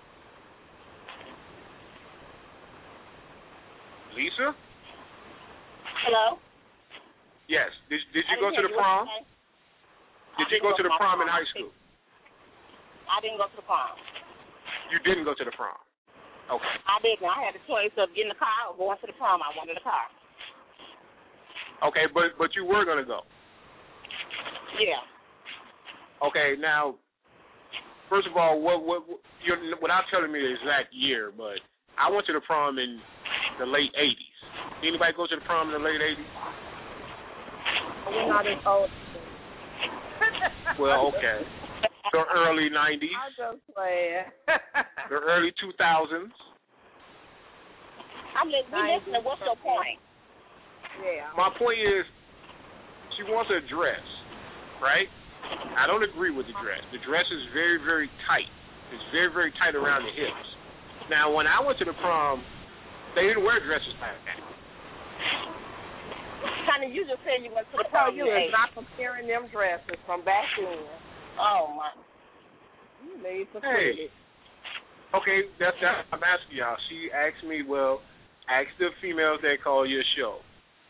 Lisa? Hello? Yes. Did Did you go to the prom? Did you go to the prom in high school? I didn't go to the prom. You didn't go to the prom. Okay. I didn't. I had a choice of getting the car or going to the prom. I wanted the car. Okay, but but you were gonna go. Yeah. Okay. Now, first of all, what what you're without telling me the exact year, but I went to the prom in the late eighties. Anybody go to the prom in the late eighties? We're not as old. Well, okay. The early nineties. I'm just playing. The early two thousands. I'm listening. What's your point? Yeah. My point is, she wants a dress, right? I don't agree with the dress. The dress is very, very tight. It's very, very tight around the hips. Now, when I went to the prom, they didn't wear dresses like that. Honey, you just said you went to the I prom. you is not comparing them dresses from back then. Oh, my. You need to hey. It. Okay, that's that. I'm asking y'all. She asked me, well, ask the females that call your show.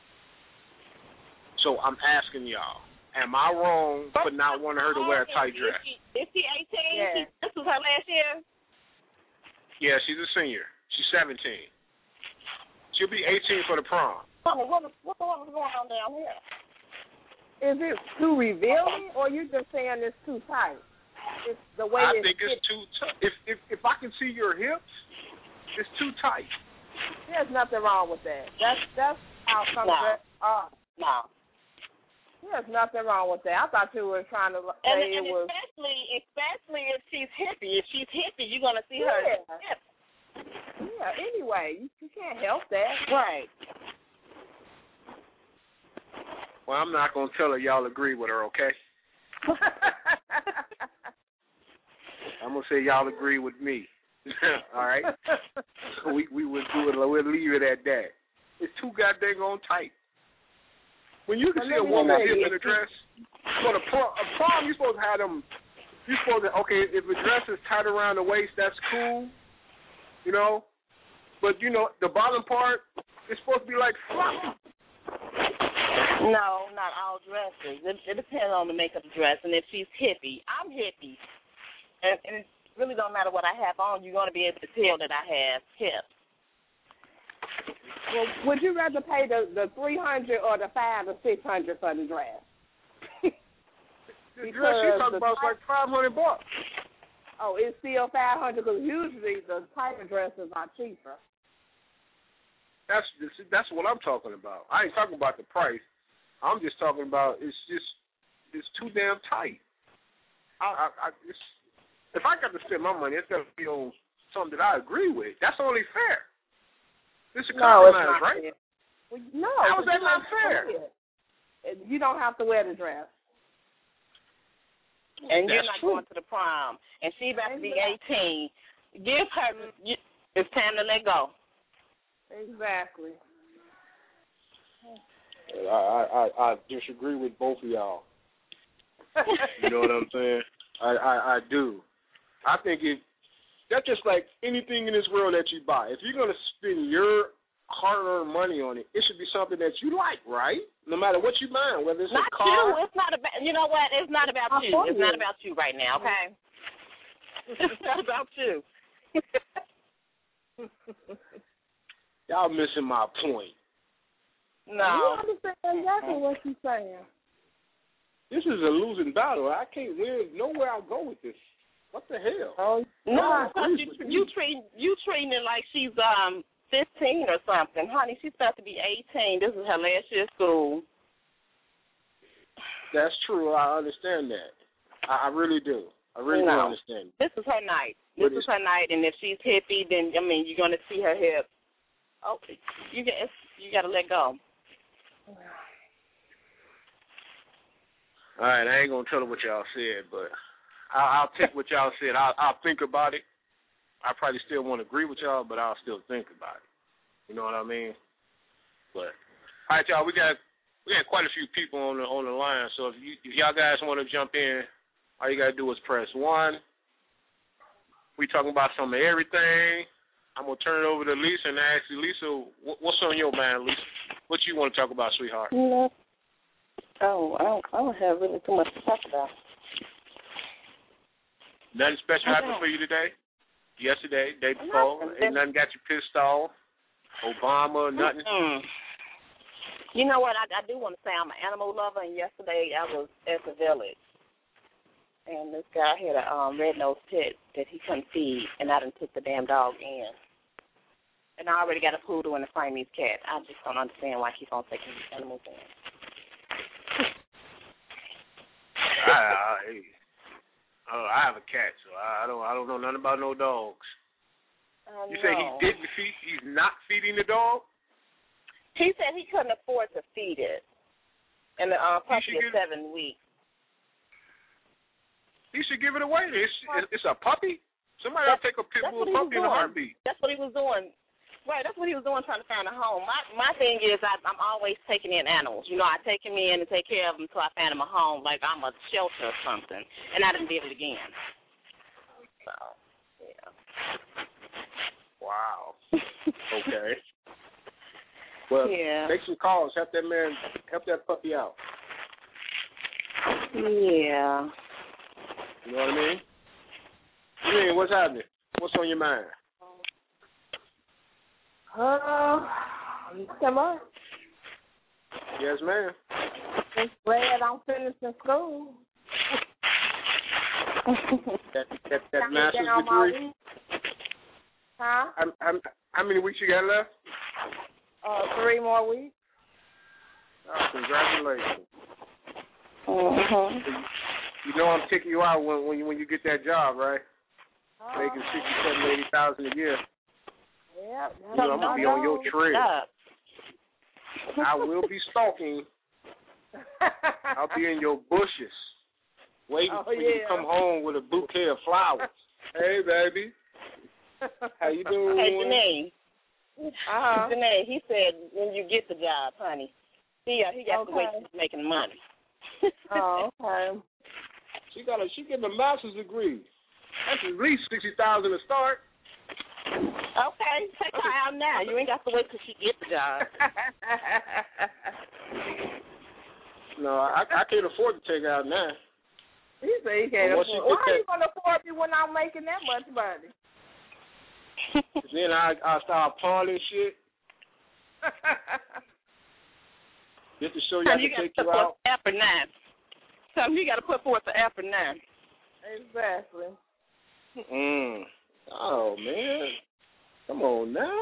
So I'm asking y'all, am I wrong for not wanting her to wear a tight dress? Is she, is she eighteen? Yeah. She, this was her last year? Yeah, she's a senior. She's seventeen. She'll be eighteen for the prom. Honey, what is what the hell is going on down here? Is it too revealing, or you just saying it's too tight? It's the way I it's think it's fit. too tight. If if if I can see your hips, it's too tight. There's nothing wrong with that. That's that's how some No. dress are. No. There's nothing wrong with that. I thought you were trying to say And, it and was. especially, especially if she's hippie. If she's hippie, you're gonna see her Yeah. hip. Yeah. Anyway, you, you can't help that. Right. Well, I'm not gonna tell her y'all agree with her, okay? I'm gonna say y'all agree with me. All right. we we would do it. We'll leave it at that. It's too goddamn on tight. When you can Well, see a let me woman say, hip in if a dress, for the prom, a prom, you're supposed to have them. You're supposed to okay. If a dress is tight around the waist, that's cool, you know. But you know the bottom part is supposed to be like floppy. No, not all dresses. It, it depends on the make of the dress, and if she's hippie, I'm hippie, and, and it really don't matter what I have on. You're going to be able to tell that I have hips. Well, would you rather pay the the three hundred or the five or six hundred for the dress? The dress you talking about is like five hundred bucks. Oh, it's still five hundred because usually the tighter dresses are cheaper. That's that's what I'm talking about. I ain't talking about the price. I'm just talking about it's just it's too damn tight. I, I, I it's, if I got to spend my money, it's got to be on something that I agree with. That's only fair. It's a No, it's compromise, not right? fair. Well, no, How is that you not don't fair? have to wear it. You don't have to wear the dress. And you're That's not true. going to the prom, and she about to be Exactly. eighteen. Give her. It's time to let go. Exactly. I, I, I, I disagree with both of y'all. You know what I'm saying? I, I, I do. I think it that's just like anything in this world that you buy. If you're gonna spend your hard-earned money on it, it should be something that you like, right? No matter what you buy, whether it's Not a car. you. It's not about. You know what? It's not about I you. told It's you. not about you right now. Okay. It's not about you. Y'all missing my point. No. You understand exactly what she's saying. This is a losing battle. I can't win nowhere I go with this. What the hell? Oh, No, I agree you, with you treat you treating it like she's um fifteen or something, honey. She's about to be eighteen. This is her last year of school. That's true. I understand that. I, I really do. I really do No. understand. This is her night. This But is her night, and if she's hippie, then I mean you're gonna see her hips. Oh, you get you got to let go. All right, I ain't gonna tell her what y'all said, but I'll, I'll take what y'all said. I'll, I'll think about it. I probably still won't agree with y'all, but I'll still think about it. You know what I mean? But all right, y'all, we got we got quite a few people on the on the line. So if you if y'all guys want to jump in, all you gotta do is press one. We talking about some of everything. I'm gonna turn it over to Lisa and ask you, Lisa, what's on your mind, Lisa? What you want to talk about, sweetheart? No. Oh, I don't, I don't have really too much to talk about. Nothing special Okay. happened for you today? Yesterday, day before? Nothing. Ain't nothing got you pissed off? Obama, nothing? Mm-mm. You know what? I, I do want to say I'm an animal lover, and yesterday I was at the village, and this guy had a um, red-nosed pit that he couldn't feed, and I done took the damn dog in. And I already got a poodle and a Siamese cat. I just don't understand why he's on taking these animals in. I, I, uh, I have a cat, so I don't I don't know nothing about no dogs. I You say he know. didn't feed, he's not feeding the dog? He said he couldn't afford to feed it, and the uh, puppy should is give- seven weeks. He should give it away. It's, it's a puppy? Somebody ought to take a pit That's bull what he was puppy in a doing. heartbeat. That's what he was doing. Right, that's what he was doing, trying to find a home. My my thing is I, I'm always taking in animals. You know, I take him in and take care of him until I find him a home, like I'm a shelter or something. And I didn't did it again. So, yeah. Wow. Okay. Well, Yeah. make some calls. Help that man, help that puppy out. Yeah. You know what I mean? I mean, what's happening? What's on your mind? Uh, come on. Yes, ma'am. Just glad I'm finishing school. That that, that Got me master's down my degree. week. Huh? How, how, how many weeks you got left? Uh, three more weeks. Oh, congratulations. Mm-hmm. You know I'm taking you out when when you, when you get that job, right? Oh. Making sixty-seven, eighty thousand a year. Yep. You know, I'm gonna be on your trail. Stop. I will be stalking. I'll be in your bushes, waiting oh, for yeah. you to come home with a bouquet of flowers. Hey, baby. How you doing? Hey, Janae. Uh-huh. Janae, he said when you get the job, honey, he uh, he got okay. to wait till he's making money. Oh, okay. She got a she getting a master's degree. That's at least sixty thousand to start. Okay, take her out now. You ain't got to wait till she gets the job. No, I I can't afford to take her out now. He said he can't Well, afford. Why are you gonna afford me when I'm making that much money? Then I I start pawning shit. Just to show you I you can take got to you put out. forth after nine. Something you got to put forth the after nine. Exactly. Mm. Oh man, come on now.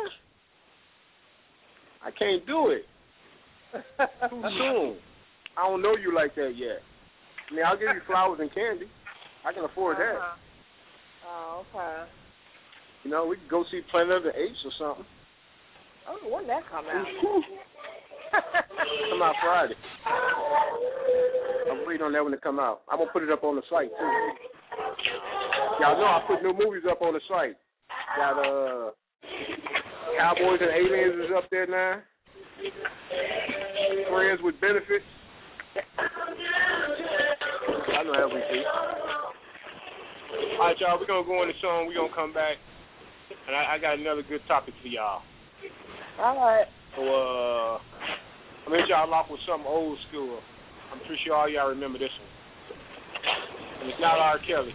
I can't do it. Too soon. I don't know you like that yet. I mean, I'll give you flowers and candy. I can afford uh-huh. that. Oh, okay. You know, we can go see Planet of the Apes or something. Oh, when that come out? Come out Friday. I'm waiting on that one to come out. I'm gonna put it up on the site too. Y'all know I put new movies up on the site. Got uh, Cowboys and Aliens is up there now. Friends with Benefits. I know how we do. All right, y'all. We're gonna go on the song. We're gonna come back, and I, I got another good topic for y'all. All right. So uh, I'm gonna hit y'all off with something old school. I'm pretty sure all y'all remember this one. And it's not R. Kelly.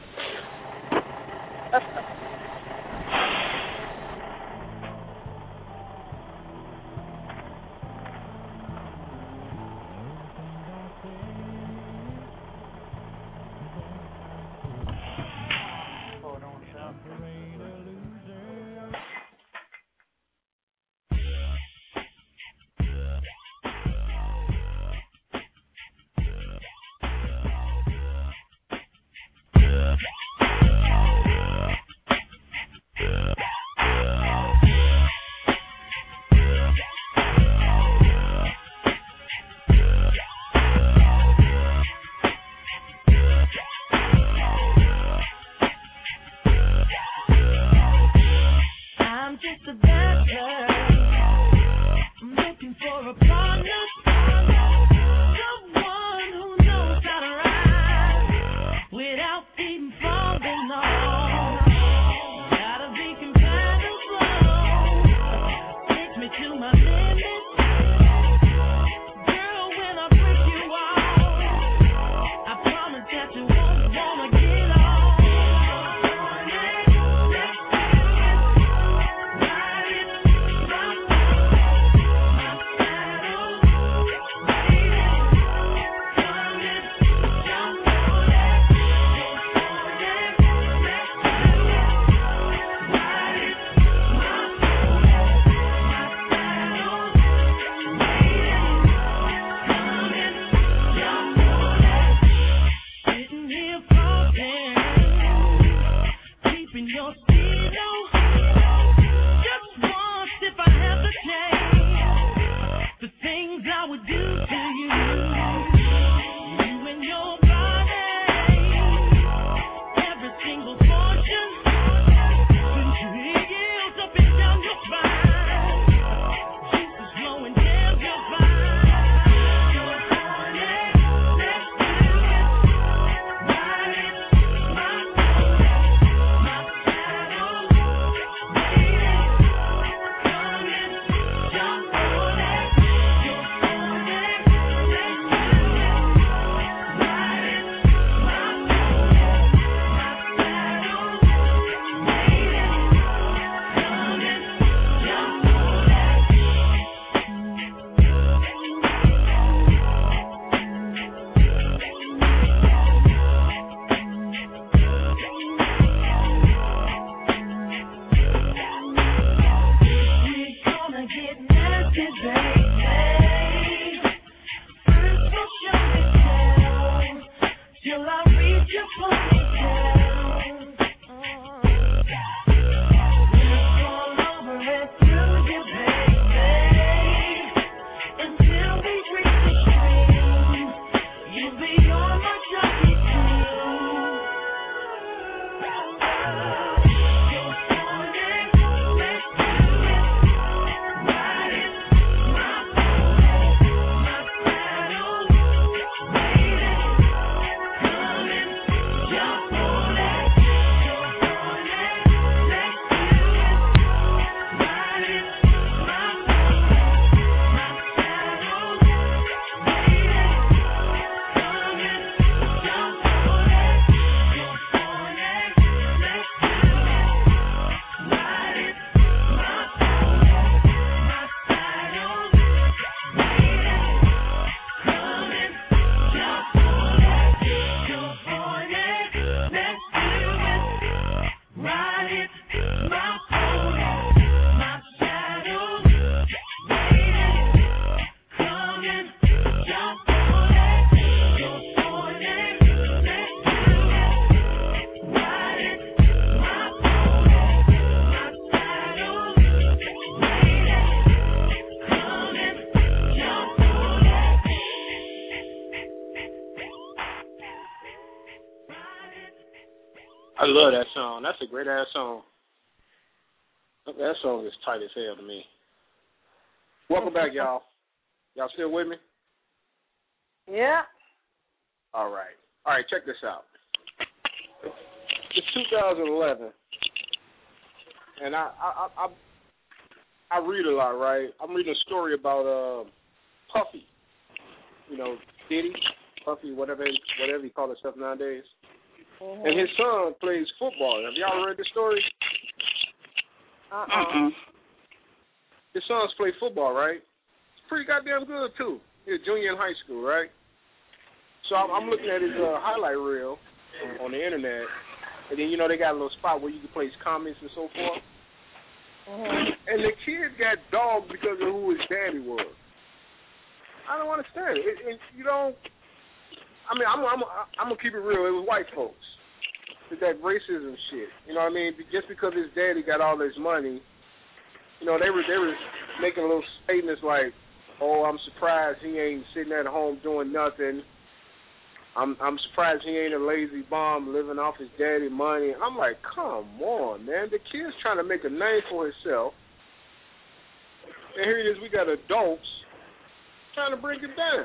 I love that song. That's a great ass song. That song is tight as hell to me. Welcome back, y'all. Y'all still with me? Yeah. All right. All right, check this out. It's two thousand eleven, and I I I, I read a lot, right? I'm reading a story about uh, Puffy. You know, Diddy, Puffy, whatever whatever he call himself nowadays. Mm-hmm. And his son plays football. Have y'all read the story? Uh-uh. His sons play football, right? It's pretty goddamn good, too. He's a junior in high school, right? So I'm, I'm looking at his uh, highlight reel on the internet, and then, you know, they got a little spot where you can place comments and so forth. Mm-hmm. And the kid got dogged because of who his daddy was. I don't understand it. it, it you know, I mean, I'm, I'm, I'm going to keep it real. It was white folks. It's that racism shit. You know what I mean? Just because his daddy got all his money, you know, they were they were making little statements like, "Oh, I'm surprised he ain't sitting at home doing nothing. I'm I'm surprised he ain't a lazy bum living off his daddy money." I'm like, come on, man. The kid's trying to make a name for himself, and here it is. We got adults trying to bring him down.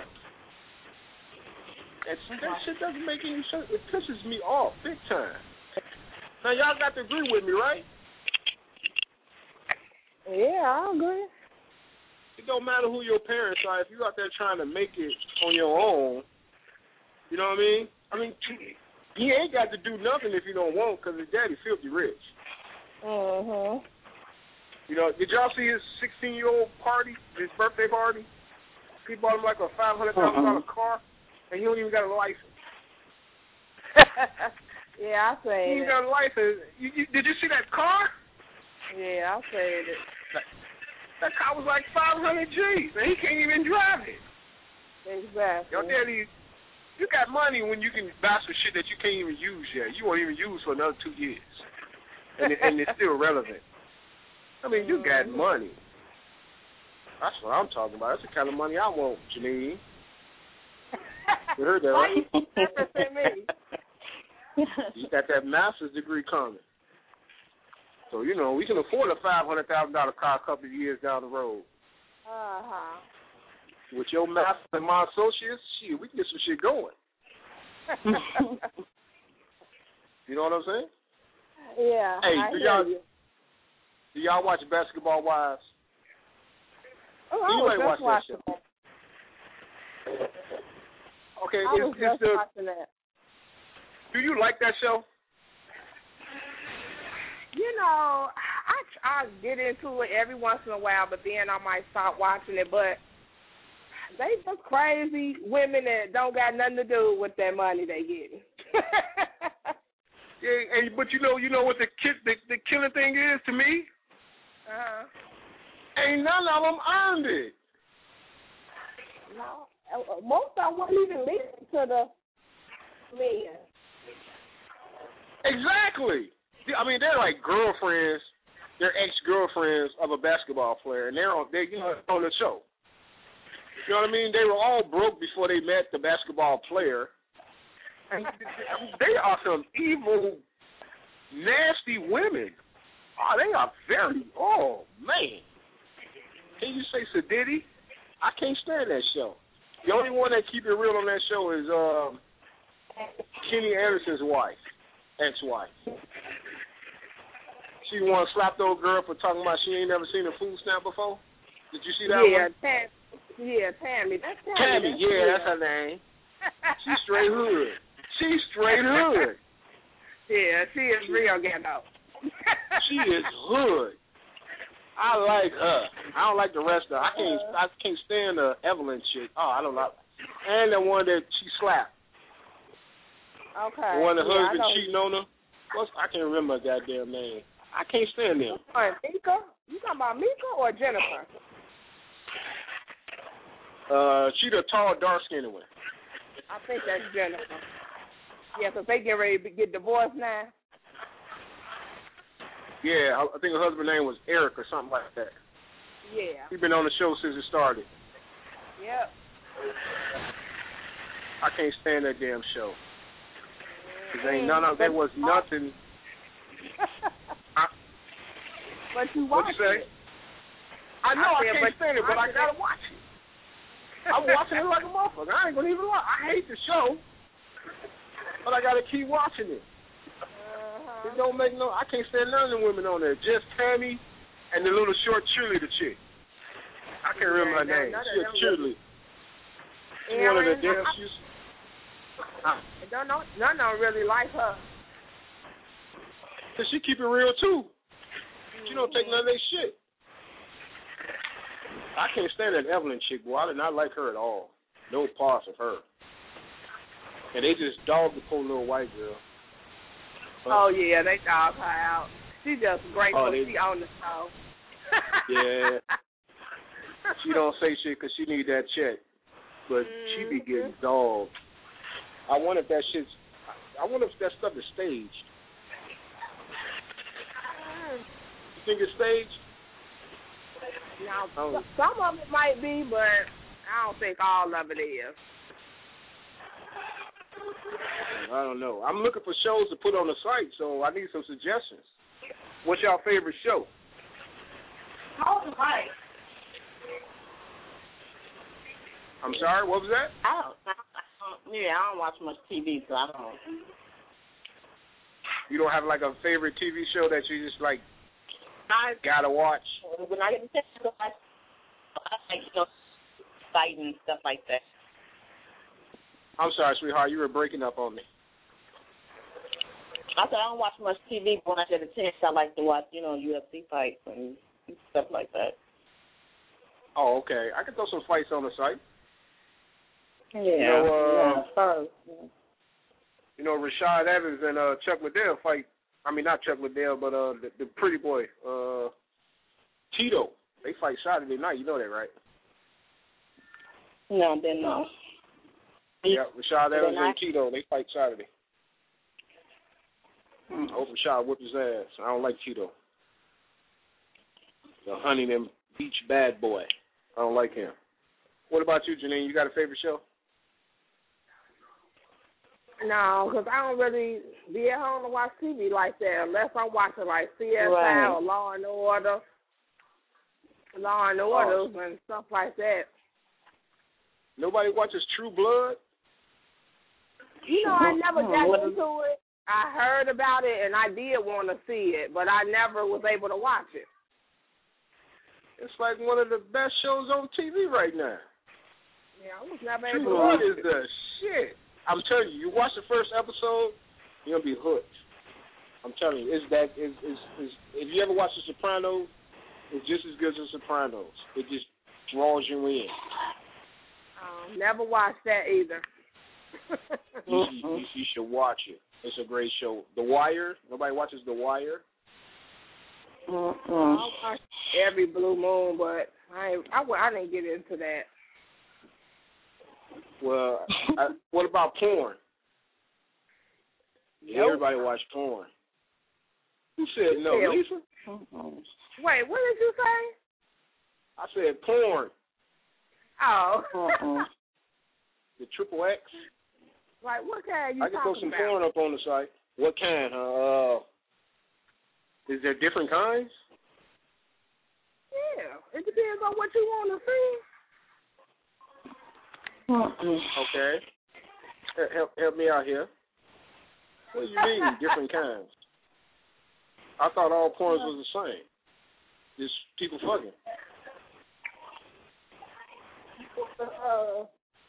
That, that shit doesn't make any sense. It pisses me off big time. Now, y'all got to agree with me, right? Yeah, I agree. It don't matter who your parents are. If you're out there trying to make it on your own, you know what I mean? I mean, he ain't got to do nothing if he don't want because his daddy filthy rich. Mm-hmm. You know, did y'all see his sixteen-year-old party, his birthday party? He bought him like a five hundred thousand dollars uh-uh. car. And he don't even got a license. Yeah, I say he ain't got a license. You, you, did you see that car? Yeah, I said it. That, that car was like five hundred G's, and he can't even drive it. Exactly. Your daddy, you got money when you can buy some shit that you can't even use yet. You won't even use for another two years, and, it, and it's still relevant. I mean, you got money. That's what I'm talking about. That's the kind of money I want, Janine. You heard that, right? Why you represent me? You got that master's degree coming. So, you know, we can afford a five hundred thousand dollars car a couple of years down the road. Uh-huh. With your master and my associates, shit, we can get some shit going. You know what I'm saying? Yeah. Hey, I do y'all you. do y'all watch Basketball Wives? Oh, I you was ain't just watch watching that show. Okay, I was it's, just it's the, watching that. Do you like that show? You know, I I get into it every once in a while, but then I might stop watching it. But they just crazy women that don't got nothing to do with that money they getting. Yeah, and, but you know, you know what the ki- the, the killing thing is to me? Uh-huh. Ain't none of them earned it. No, most of them wouldn't even listen to the men. Exactly. I mean, they're like girlfriends. They're ex-girlfriends of a basketball player, and they're on, they, you know, on the show. You know what I mean? They were all broke before they met the basketball player. And they are some evil, nasty women. Oh, they are very, oh, man. Can you say Sadiddy? I can't stand that show. The only one that keep it real on that show is um, Kenny Anderson's wife, ex-wife. She once slapped the old girl for talking about she ain't never seen a food stamp before. Did you see that yeah, one? Tam- yeah, Tammy. That's Tammy. Tammy, that's yeah, that's her name. She's straight hood. She's straight hood. Yeah, she is real ghetto. She is hood. I like her. I don't like the rest of her. I can't I can't stand the Evelyn chick. Oh, I don't like her. And the one that she slapped. Okay. The one the yeah, husband cheating on her. What's, I can't remember her goddamn name. I can't stand them. Mika? You talking about Mika or Jennifer? Uh, she the tall, dark-skinned one. I think that's Jennifer. Yeah, because they get ready to get divorced now. Yeah, I think her husband's name was Eric or something like that. Yeah. He's been on the show since it started. Yep. I can't stand that damn show. Cause ain't none of there was nothing. But you What watch you say? it. I know I, I said, can't but stand it, but I I gotta watch it. I'm watching it like a motherfucker. I ain't gonna even lie. I hate the show, but I gotta keep watching it. Uh-huh. It don't make no. I can't stand none of the women on there. Just Tammy and the little short cheerleader chick. I can't remember her name. She's a cheerleader. She's one of the Aaron, damn. She's. Uh, don't know. None of them really like her. Cause she keep it real too. She don't take none of that shit. I can't stand that Evelyn chick, boy. I did not like her at all. No parts of her. And they just dogged the poor little white girl. But, oh yeah, they dog her out. She just grateful oh, they, she on the show. Yeah. She don't say shit because she need that check, but mm-hmm. she be getting dogged. I wonder if that shit's. I wonder if that stuff is staged. You think it's staged? Now, oh. some of it might be, but I don't think all of it is. I don't know. I'm looking for shows to put on the site, so I need some suggestions. What's your favorite show? Oh, right. I'm sorry, what was that? I don't, I don't, yeah, I don't watch much T V, so I don't. You don't have like a favorite T V show that you just like I gotta watch? When I get the chance to watch, I like, you know, fighting and stuff like that. I'm sorry, sweetheart, you were breaking up on me. I said I don't watch much T V, but when I get a chance, I like to watch, you know, U F C fights and stuff like that. Oh, okay. I can throw some fights on the site. Yeah. You know, uh, yeah, first, yeah. You know, Rashad Evans and uh, Chuck Liddell fight. I mean, not Chuck Liddell, but uh, the, the pretty boy, uh, Tito. They fight Saturday night. You know that, right? No, then no. Yeah, Rashad Evans not? and Tito. They fight Saturday. Hmm. I hope Rashad whip his ass. I don't like Tito. The Huntington Beach bad boy. I don't like him. What about you, Janine? You got a favorite show? No, because I don't really be at home to watch T V like that unless I'm watching like C S I right. or Law and Order, Law and Orders oh. and stuff like that. Nobody watches True Blood? You know, I never got what into it. I heard about it and I did want to see it, but I never was able to watch it. It's like one of the best shows on T V right now. Yeah, I was never True able to Blood watch is it. the shit. I'm telling you, you watch the first episode, you're gonna be hooked. I'm telling you, it's that. It's, it's, it's, if you ever watch The Sopranos, it's just as good as The Sopranos. It just draws you in. Um, never watched that either. you, you, you should watch it. It's a great show. The Wire. Nobody watches The Wire. Mm-hmm. I watch every blue moon, but I I, I didn't get into that. Well, I, what about porn? Yeah, Nope. everybody watch porn. Who said no, Hell. Lisa? Mm-hmm. Wait, what did you say? I said porn. Oh. Mm-hmm. The triple X. Like, what kind you I can throw talking some about? porn up on the site. What kind? Uh, is there different kinds? Yeah, it depends on what you want to see. Okay. Help help me out here. What do you mean, different kinds? I thought all porns was the same. Just people fucking. Uh,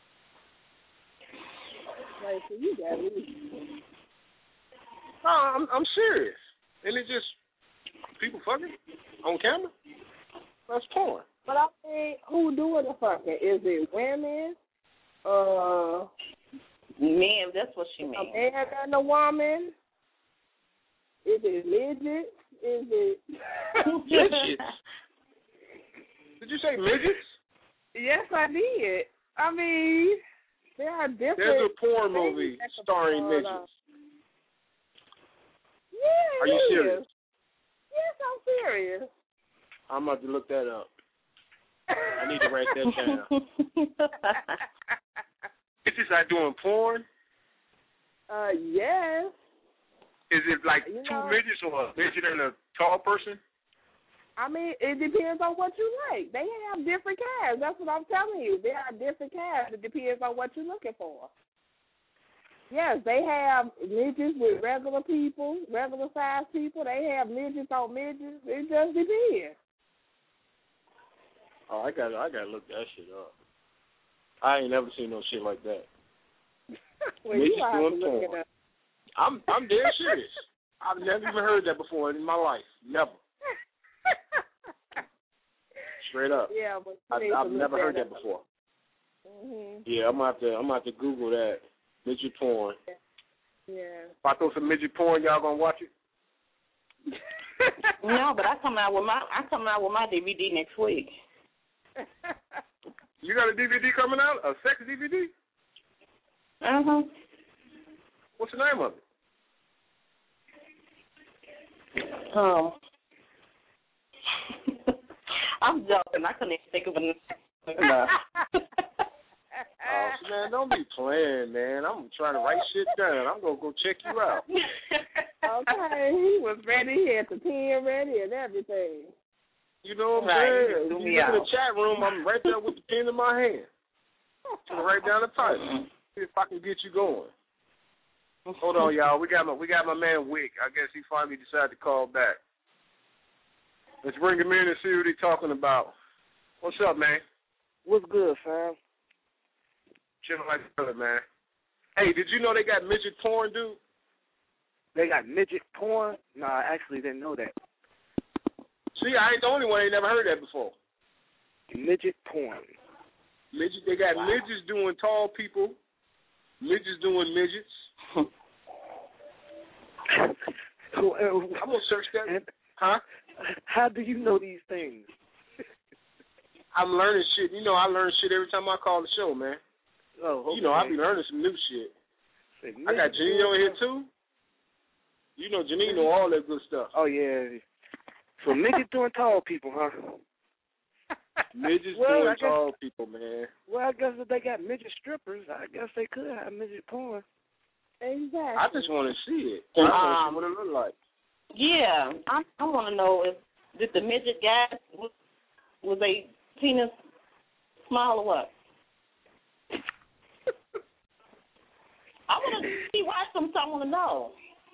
like, so you got me. No, I'm I'm serious. And it's just people fucking on camera. That's porn. But I mean, who doing the fucking? Is it women? Uh, Man, that's what she means. a man and a woman? Is it midgets? Is it midgets? Did you say midgets? Yes, I did. I mean, there are different. There's a porn things movie that can starring porn midgets. on. Yeah, Are you it serious? is. Yes, I'm serious. I'm about to look that up. I need to write that down. Is this not doing porn? Uh, yes. Is it like you two know, midgets or a midget and a tall person? I mean, it depends on what you like. They have different calves. That's what I'm telling you. They have different calves. It depends on what you're looking for. Yes, they have midgets with regular people, regular sized people. They have midgets on midgets. It just depends. Oh, I got I got to look that shit up. I ain't never seen no shit like that. Well, you have to look it up. I'm I'm dead serious. I've never even heard that before in my life. Never. Straight up. Yeah, but I, I've never heard that, that before. Mm-hmm. Yeah, I'm gonna have to I'm gonna have to Google that midget porn. Yeah. If I throw some midget porn, y'all gonna watch it? No, but I come out with my I come out with my D V D next week. You got a D V D coming out? A sex D V D? Uh huh. What's the name of it? Um. I'm joking. I couldn't even think of a no. Oh, man, don't be playing, man. I'm trying to write shit down. I'm going to go check you out. Okay, he was ready. He had the pen ready and everything. You know what I'm right. saying? If you look in the chat room, I'm right there with the pen in my hand. I'm going to write down the title. See if I can get you going. Hold on, y'all. We got my we got my man Wick. I guess he finally decided to call back. Let's bring him in and see what he's talking about. What's up, man? What's good, fam? Chilling like brother, man. Hey, did you know they got midget porn, dude? They got midget porn? No, I actually didn't know that. See, I ain't the only one. I ain't never heard that before. Midget porn. Midget. They got wow. midgets doing tall people. Midgets doing midgets. I'm gonna search that. And, huh? How do you know these things? I'm learning shit. You know, I learn shit every time I call the show, man. Oh, okay. You know, I be learning some new shit. I got Janine over here too. You know, Janine know all that good stuff. Oh yeah. So midgets doing tall people, huh? Midgets well, doing guess, tall people, man. Well, I guess if they got midget strippers, I guess they could have midget porn. Exactly. I just want to see it. I Um, want to see what it look like. Yeah, I I want to know if did the midget guy was was a penis small or what? I want to see why some. I want to know.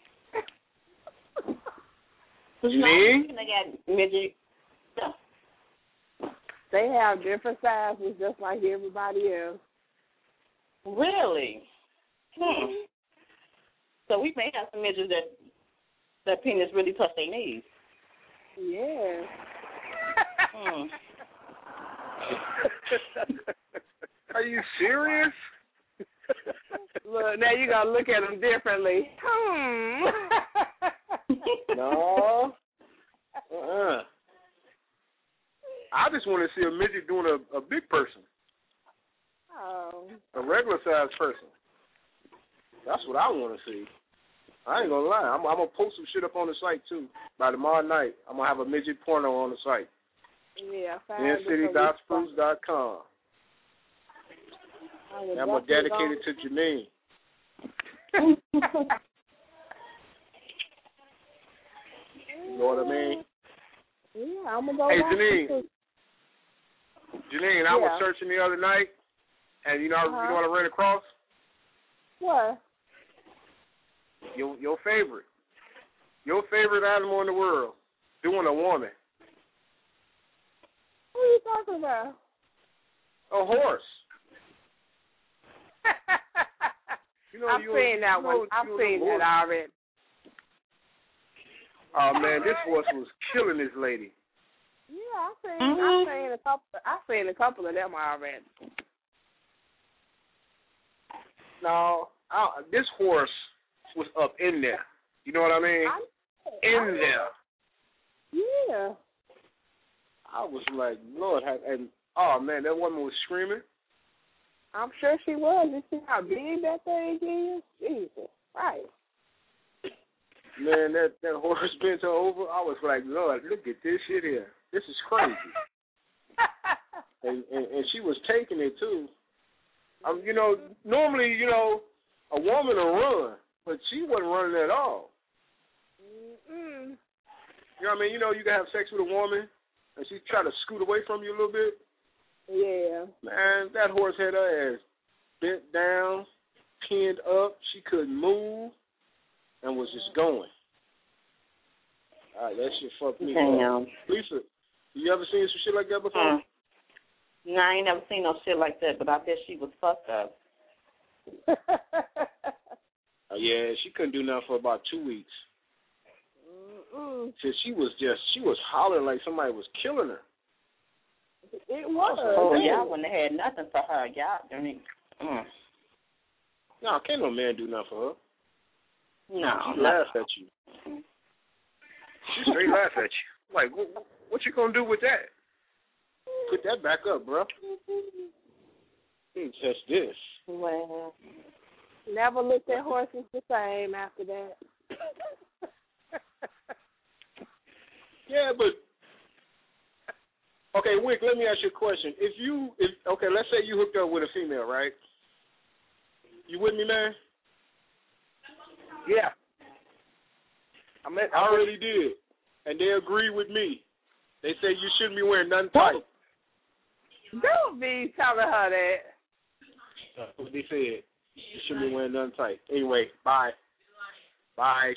You mean? They got midget stuff. They have different sizes just like everybody else. Really? Hmm. So we may have some midgets that that penis really touch their knees. Yeah. Hmm. Are you serious? Look, now you gotta look at them differently. Hmm. No. Uh-uh. I just want to see a midget doing a, a big person. Oh. A regular sized person. That's what I want to see. I ain't gonna lie. I'm, I'm gonna post some shit up on the site too. By tomorrow night, I'm gonna have a midget porno on the site. Yeah. in city dot spruce dot com. I'm gonna dedicate it to Janine. You know what I mean? Yeah, I'm gonna go. Hey, back Janine. to Janine, I yeah. was searching the other night, and you know, uh-huh. you know what I ran across? What? Your your favorite, your favorite animal in the world, doing a woman. Who are you talking about? A horse. You know, I've you, seen that you know, one. I've you seen know, that already. Oh man, this horse was killing this lady. Yeah, I've seen. Mm-hmm. I've seen a couple. I've seen a couple of them already. No, I, this horse was up in there. You know what I mean? I, in I, there. Yeah. I was like, Lord, and oh man, that woman was screaming. I'm sure she was. You see how big that thing is? Jesus, right. Man, that, that horse bent her over. I was like, Lord, look at this shit here. This is crazy. and, and and she was taking it too. Um, you know, normally, you know, a woman will run, but she wasn't running at all. Mm-mm. You know what I mean? You know, you can have sex with a woman, and she try to scoot away from you a little bit. Yeah. Man, that horse had her ass bent down, pinned up. She couldn't move, and was just going. All right, that shit fucked me Damn. up. Lisa, you ever seen some shit like that before? Mm. No, I ain't never seen no shit like that, but I bet she was fucked up. Oh, yeah, she couldn't do nothing for about two weeks. Mm-mm. So she was just, she was hollering like somebody was killing her. It was. Oh, y'all wouldn't have had nothing for her. Y'all didn't. Mm. No, can't no man do nothing for her. No. She laughed at you. She straight laughed at you. Like, what, what you gonna do with that? Put that back up, bro. Test this. Well, never looked at horses the same after that. Yeah, but okay, Wick. Let me ask you a question. If you, if okay, let's say you hooked up with a female, right? You with me, man? Yeah. I mean, I already did, and they agree with me. They say you shouldn't be wearing nothing tight. Don't be telling her that. That's what they said. You shouldn't be wearing nothing tight. Anyway, bye. Bye.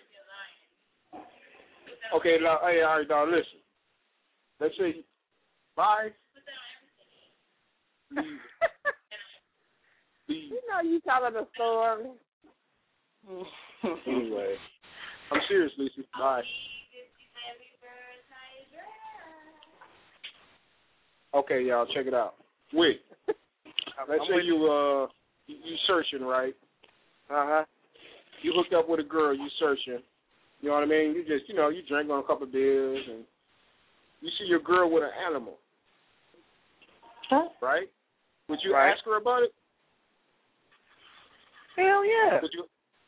Okay, now, hey, all right, dog, listen. Let's say, bye. Leave. Leave. You know you telling a story. Anyway, I'm serious, Lisa. Bye. Okay, y'all, check it out. Wait. Let's say you uh you, you searching, right? Uh huh. You hooked up with a girl, you searching. You know what I mean? You just, you know, you drink on a couple of beers, and you see your girl with an animal. Huh? Right? Would you Right. ask her about it? Hell yeah. Would you?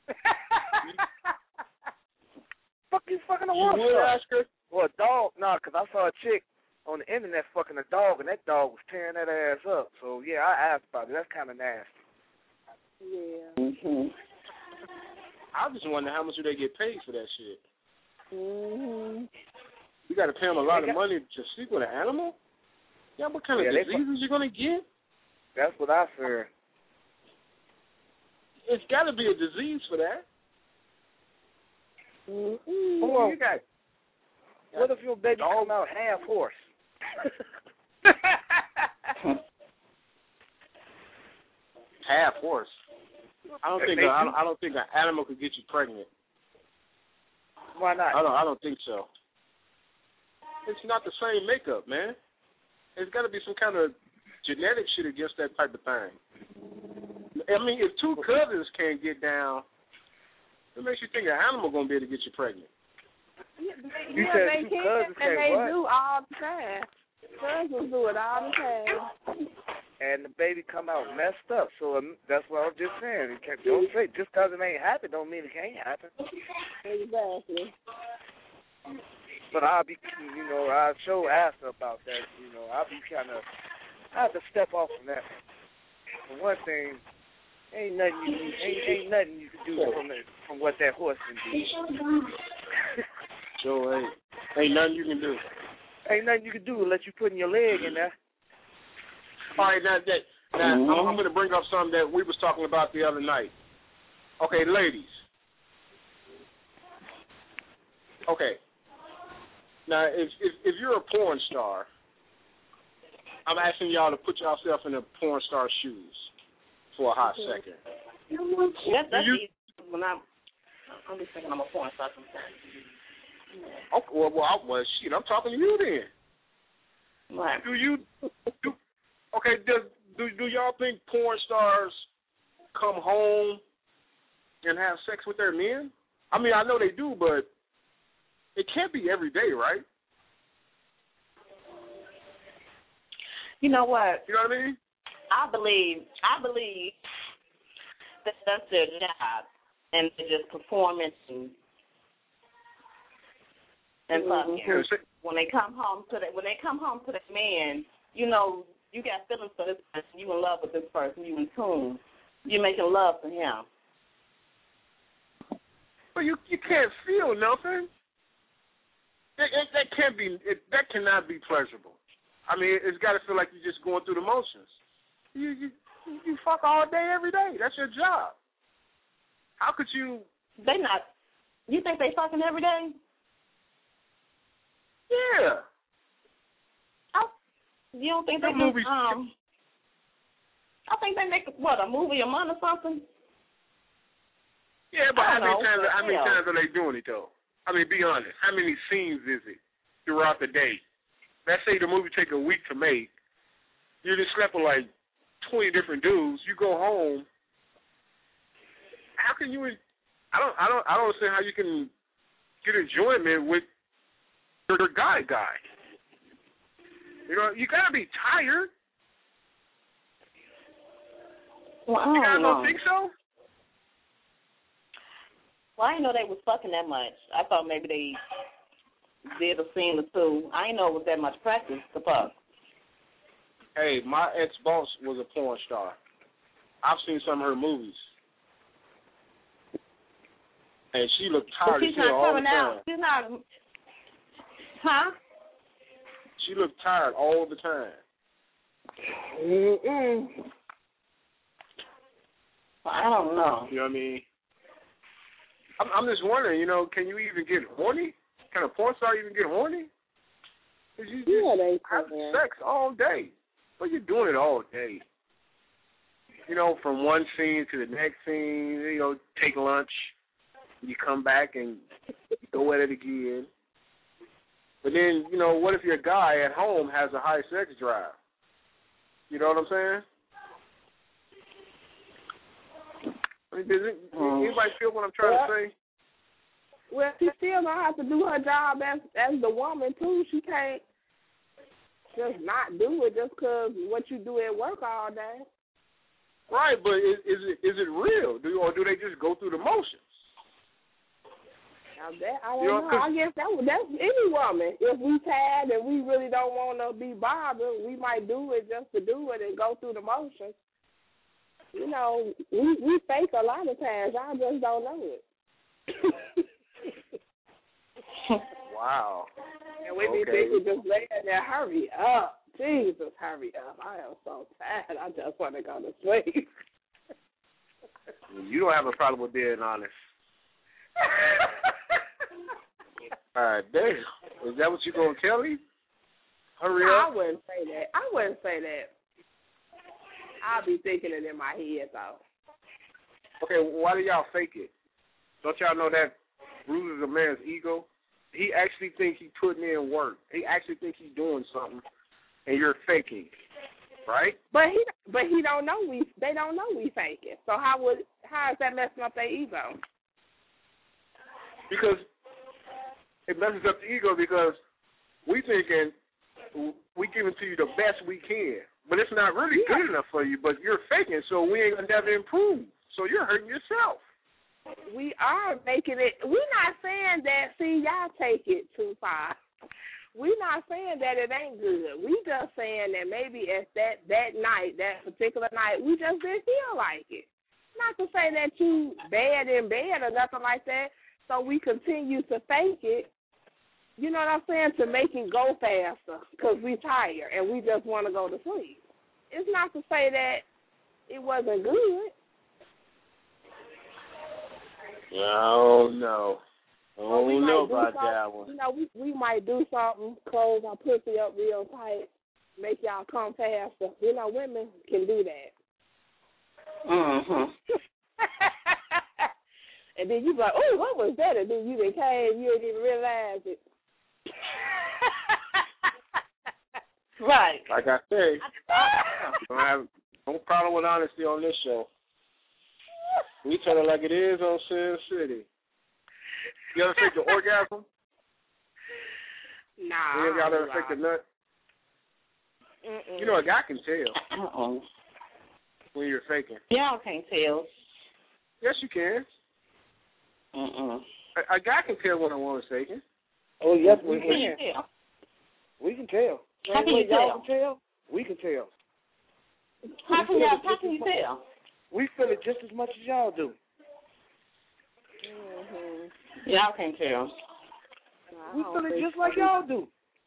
Fuck you fucking a You horse. would for? ask her? Or a dog? Nah, because I saw a chick on the internet fucking a dog, and that dog was tearing that ass up. So, yeah, I asked about it. That's kind of nasty. Yeah. Mm-hmm. I just wonder how much do they get paid for that shit. Mhm. You got to pay them a lot They of got- money to sleep with an animal? Yeah, what kind Yeah, of they diseases you going to get? That's what I fear. It's got to be a disease for that. Mm-mm. Hold on. You got What if your baby come out half horse? half horse. I don't If think they a, I do- don't, I don't think an animal could get you pregnant. Why not? I don't I don't think so. It's not the same makeup, man. There's got to be some kind of genetic shit against that type of thing. I mean, if two cousins can't get down, it makes you think an animal gonna be able to get you pregnant. Yeah, You yeah, said they two can, cousins and can't they what? do all the time. Cousins do it all the time. And the baby come out messed up. So um, that's what I'm just saying. You can't, don't say just because it ain't happen don't mean it can't happen. Exactly. But I'll be, you know, I'll show ask her about that. You know, I'll be kind of, I have to step off from that. For one thing, ain't nothing you ain't, ain't nothing you can do from the, from what that horse can do. So ain't ain't nothing you can do. Ain't nothing you can do unless you putting your leg in there. All right, now that now Mhm. I'm, I'm going to bring up something that we was talking about the other night. Okay, ladies. Okay. Now, if if, if you're a porn star, I'm asking y'all to put yourself in a porn star's shoes for a hot second. That, that's you, easy. When I'm, I'm just thinking I'm a porn star sometimes. Okay, well, well, I, well, shit, I'm talking to you then. Right. Do you do? Okay, does do do y'all think porn stars come home and have sex with their men? I mean, I know they do, but it can't be every day, right? You know what? You know what I mean? I believe I believe that that's their job, and they're just performing and and fucking. Mm-hmm. When they come home to the when they come home to the man, you know, you got feelings for this person. You in love with this person. You in tune. You're making love to him. But you you can't feel nothing. it, it, that can't be. It, that cannot be pleasurable. I mean, it's got to feel like you're just going through the motions. You you you fuck all day, every day. That's your job. How could you? They not. You think they fucking every day? Yeah. Oh, you don't think they The movie- just, um? I think they make what a movie a month or something. Yeah, but I how many don't know, times? but How many hell. times are they doing it though? I mean, be honest. How many scenes is it throughout the day? Let's say the movie take a week to make. You just slept with like twenty different dudes. You go home. How can you? I don't. I don't. I don't understand how you can get enjoyment with your guy guy. You know, you gotta be tired. Well, I You don't guys know. don't think so? Well, I didn't know they was fucking that much. I thought maybe they did a scene or two. I didn't know it was that much practice to fuck. Hey, my ex-boss was a porn star. I've seen some of her movies. And she looked But tired she's as hell not all the coming time. out. She's not. Huh? She looked tired all the time. Mm-mm. I don't know. You know what I mean? I'm, I'm just wondering, you know, can you even get horny? Can a porn star even get horny? 'Cause you just Yeah, they have can. sex all day. But you're doing it all day. You know, from one scene to the next scene, you know, take lunch. You come back and go at it again. But then, you know, what if your guy at home has a high sex drive? You know what I'm saying? I mean, does it, Mm. anybody feel what I'm trying Yeah. to say? Well, she still gonna have to do her job as as the woman too. She can't just not do it just because what you do at work all day. Right, but is, is it is it real? Do or do they just go through the motions? Now that I don't You know, know. 'cause- I guess that would that's any woman. If we tired and we really don't want to be bothered, we might do it just to do it and go through the motions. You know, we we fake a lot of times. Y'all just don't know it. Wow. And we be Okay. thinking just laying there, hurry up. Jesus, hurry up. I am so tired. I just want to go to sleep. You don't have a problem with being honest. All right, damn. Is that what you gonna tell me? Hurry No, I up. wouldn't say that. I wouldn't say that. I'll be thinking it in my head, though. Okay, why do y'all fake it? Don't y'all know that bruises a man's ego? He actually think he putting in work. He actually think he's doing something, and you're faking, right? But he, but he don't know we. They don't know we faking. So how would how is that messing up their ego? Because it messes up the ego because we thinking we giving to you the best we can, but it's not really Yeah. good enough for you. But you're faking, so we ain't gonna never improve. So you're hurting yourself. We are making it. We're not saying that. See, y'all take it too far. We're not saying that it ain't good. We just saying that maybe at that that night, that particular night, we just didn't feel like it. Not to say that you bad in bed or nothing like that. So we continue to fake it. You know what I'm saying? To make it go faster because we tired and we just want to go to sleep. It's not to say that it wasn't good. Oh no. Or Oh we might no do about something- that one. You know, we we might do something, close our pussy up real tight, make y'all come faster. You know, women can do that. Mm-hmm. And then you be like, oh, what was that? And then you done came, you didn't even realize it. Right. Like I say, don't have no problem with honesty on this show. We tell it like it is on Sin City. You ever fake the orgasm? Nah. You ever ever fake the nut? Mm-mm. You know, a guy can tell Uh-oh. when you're faking. Y'all can't tell. Yes, you can. Mm-mm. A, a guy can tell when a woman's faking. Oh, yes, we You can't can. tell. We can tell. How can Same you way y'all tell? can tell, we can tell. How can y'all? How can you tell? We feel it just as much as y'all do. Mm-hmm. Y'all can't tell. We feel it just like y'all do.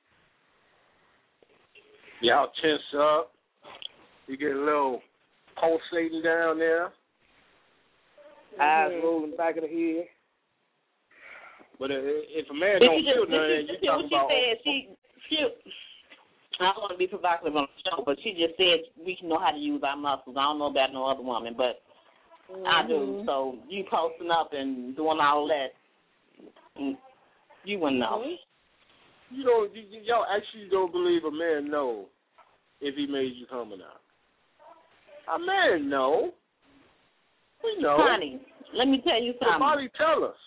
Y'all tense up. You get a little pulsating down there. Eyes Mm-hmm. rolling back of the head. But uh, if a man But don't she just, feel but nothing, she, you she, talking what she about. said, she, she, I don't want to be provocative on the show, but she just said we know how to use our muscles. I don't know about no other woman, but mm-hmm. I do. So you posting up and doing all that, you wouldn't know. You don't, you, y'all actually don't believe a man know if he made you come or not. A man know. We know. Honey, let me tell you something. Somebody tell us.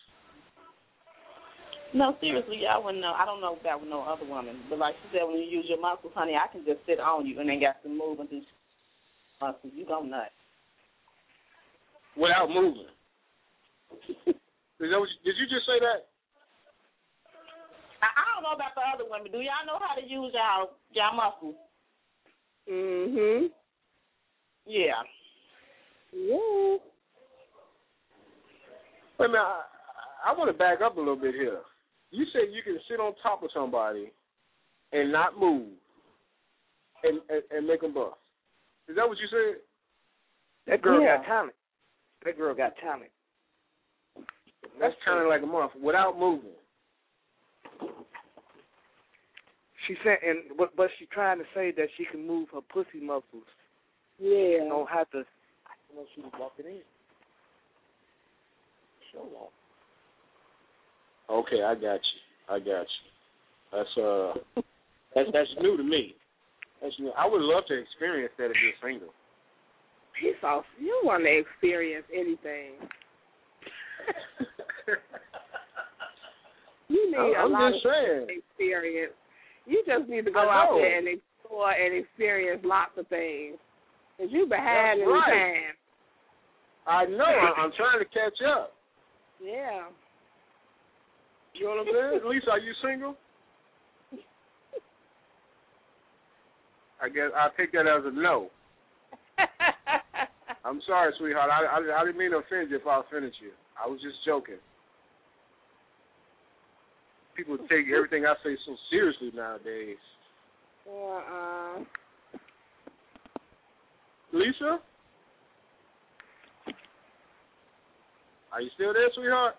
No, seriously, y'all wouldn't know. I don't know about with no other woman. But like she said, when you use your muscles, honey, I can just sit on you and then got to move and do muscles. You go nuts. Without moving. Is that what you, did you just say that? I, I don't know about the other women. Do y'all know how to use y'all, y'all muscles? Mm-hmm. Yeah. Yeah. Wait a minute, I, I want to back up a little bit here. You said you can sit on top of somebody and not move and, and, and make them bust. Is that what you said? That girl Yeah. got talent. That girl got talent. That's kind of like a month without moving. She said, and but but she's trying to say that she can move her pussy muscles. Yeah. You know how to. I don't know if she was walking in. Show off. Okay, I got you. I got you. That's uh, that's that's new to me. That's new. I would love to experience that if you're single. He's off. You want to experience anything. You need I'm, a I'm lot just of saying. experience. You just need to go I out know. there and explore and experience lots of things. Because you've been behind in right. time. I know. I, I'm trying to catch up. Yeah. You know what I'm saying? Lisa, are you single? I guess I'll take that as a no. I'm sorry, sweetheart. I, I, I didn't mean to offend you if I offended you. I was just joking. People take everything I say so seriously nowadays. Uh-uh. Lisa? Are you still there, sweetheart?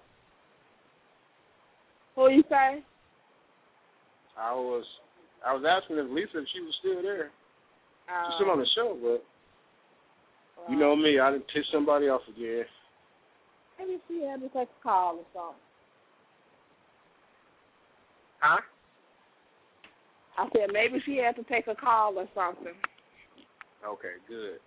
Who you say? I was I was asking if Lisa if she was still there. Um, She's still on the show, but well, you know me, I didn't piss somebody off again. Maybe she had to take a call or something. Huh? I said maybe she had to take a call or something. Okay, good.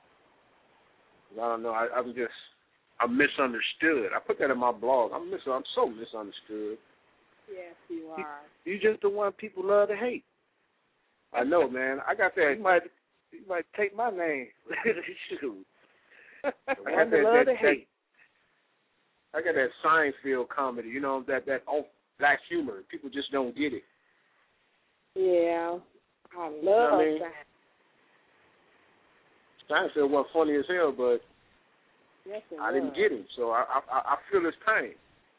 I don't know. I, I'm just I'm misunderstood. I put that in my blog. I'm mis I'm so misunderstood. Yes, you are. You, you just the one people love to hate. I know, man. I got that. You might you might take my name. Shoot. The I one got that, that love that, to that, hate. I got that Seinfeld comedy, you know, that that old black humor. People just don't get it. Yeah, I love You know what I mean? that. Seinfeld wasn't funny as hell, but Yes, it I was. didn't get him, so I, I I feel his pain.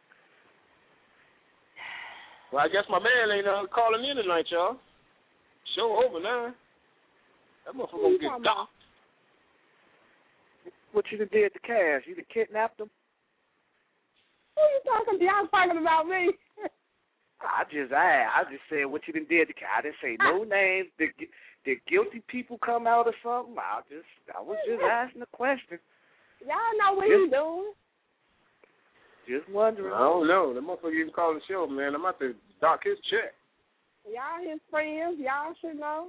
Well, I guess my man ain't uh, calling in tonight, y'all. Show over now. That motherfucker gonna get docked. What you done did to Cash? You done kidnapped him? Who you talking to? Y'all talking about me? I just I I just said what you done did to Cash. I didn't say no names. Did did guilty people come out or something? I just I was just asking a question. Y'all know what Just- he's doing. Just wondering. I don't know. The motherfucker even called the show, man. I'm about to dock his check. Y'all his friends. Y'all should know.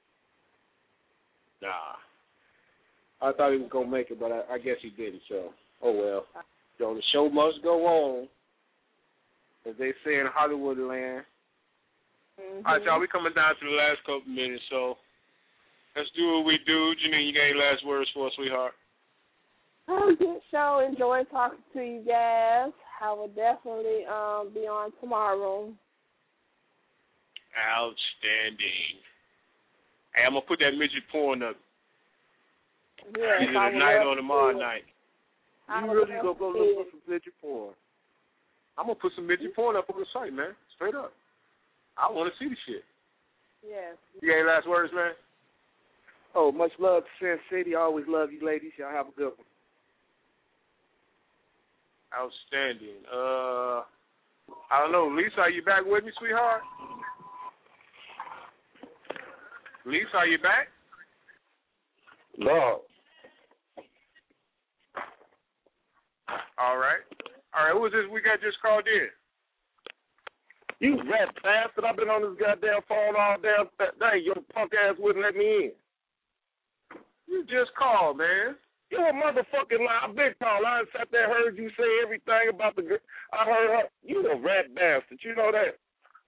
Nah. I thought he was gonna make it, but I, I guess he didn't. So, oh well. So the show must go on, as they say in Hollywood land. Mm-hmm. All right, y'all. We coming down to the last couple minutes, so let's do what we do. Janine, you got any last words for us, sweetheart? Oh, good show. Enjoy talking to you guys. I will definitely um, be on tomorrow. Outstanding. Hey, I'm gonna put that midget porn up. Yes, Either I would tonight love or to tomorrow see it. night. I You would really love gonna to go see look it. for some midget porn? I'm gonna put some midget porn up on the site, man. Straight up. I want to see the shit. Yes. You got any last words, man? Oh, much love to Sin City. I always love you, ladies. Y'all have a good one. Outstanding. Uh, I don't know. Lisa, are you back with me, sweetheart? Lisa, are you back? No. All right. All right, who was this we got just called in? You rat bastard. I've been on this goddamn phone all damn day. Your punk ass wouldn't let me in. You just called, man. You a motherfucking lie. Big call. I sat there, heard you say everything about the girl. I heard her. You a rat bastard. You know that?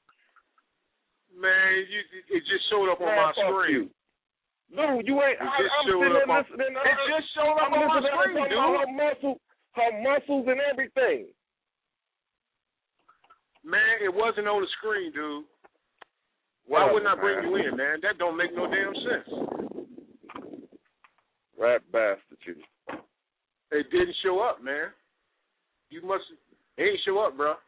Man, you, it just showed up on Man, my screen. You. Dude, you ain't. It I, just I'm showed sitting up there on, listening. It her, just showed up I'm on my screen, dude. Her, muscle, her muscles and everything. Man, it wasn't on the screen, dude. Why wouldn't I bring you in, man? That don't make no damn sense. Rat bastard, you. It didn't show up, man. You must. It ain't show up, bro.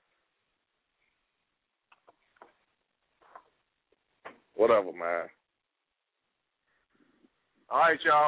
Whatever, man. All right, y'all.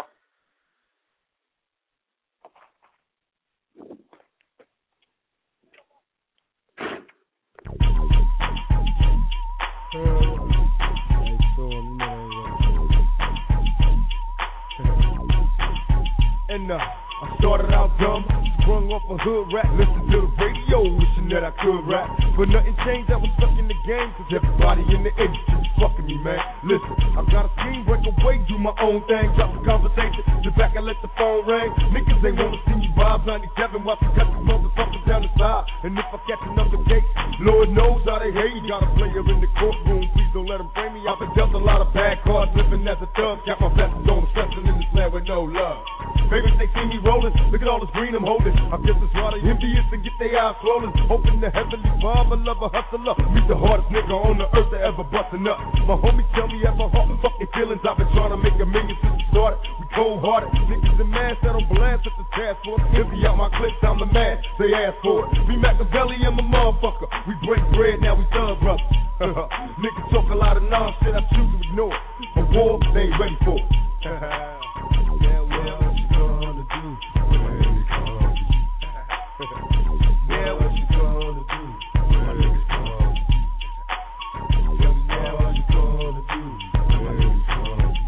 And uh, I started out dumb, sprung off a hood rap, listened to the radio, wishing that I could rap. But nothing changed, I was stuck in the game, cause everybody in the industry was fucking me, man. Listen, I got a scheme, break away, do my own thing, drop the conversation, sit back and let the phone ring. Niggas ain't wanna see me vibe ninety-seven, watch me cut the motherfuckers down the side. And if I catch another case, Lord knows how they hate. Got a player in the courtroom, please don't let him frame me. I've been dealt a lot of bad cards, living as a thug, got my blessings on the stressing in this land with no love. Baby, they see me rolling, look at all this green I'm holding. I guess it's why they envious and get their eyes swollen. Hoping the heavenly father, love a hustler. Meet the hardest nigga on the earth that ever bustin' up. My homies tell me at my heart, fuck their feelings. I've been trying to make a million since it started. We cold-hearted, niggas and masks that don't blast at the task force. Empty out my clips, I'm the man, they ask for it. Me Machiavelli, I'm a motherfucker. We break bread, now we thug brothers. Niggas talk a lot of nonsense, I choose to ignore it. A war, they ain't ready for it. Yeah, well, what you gonna do when it comes? Yeah, what you gonna do when it comes? Tell me now what you gonna do when it comes?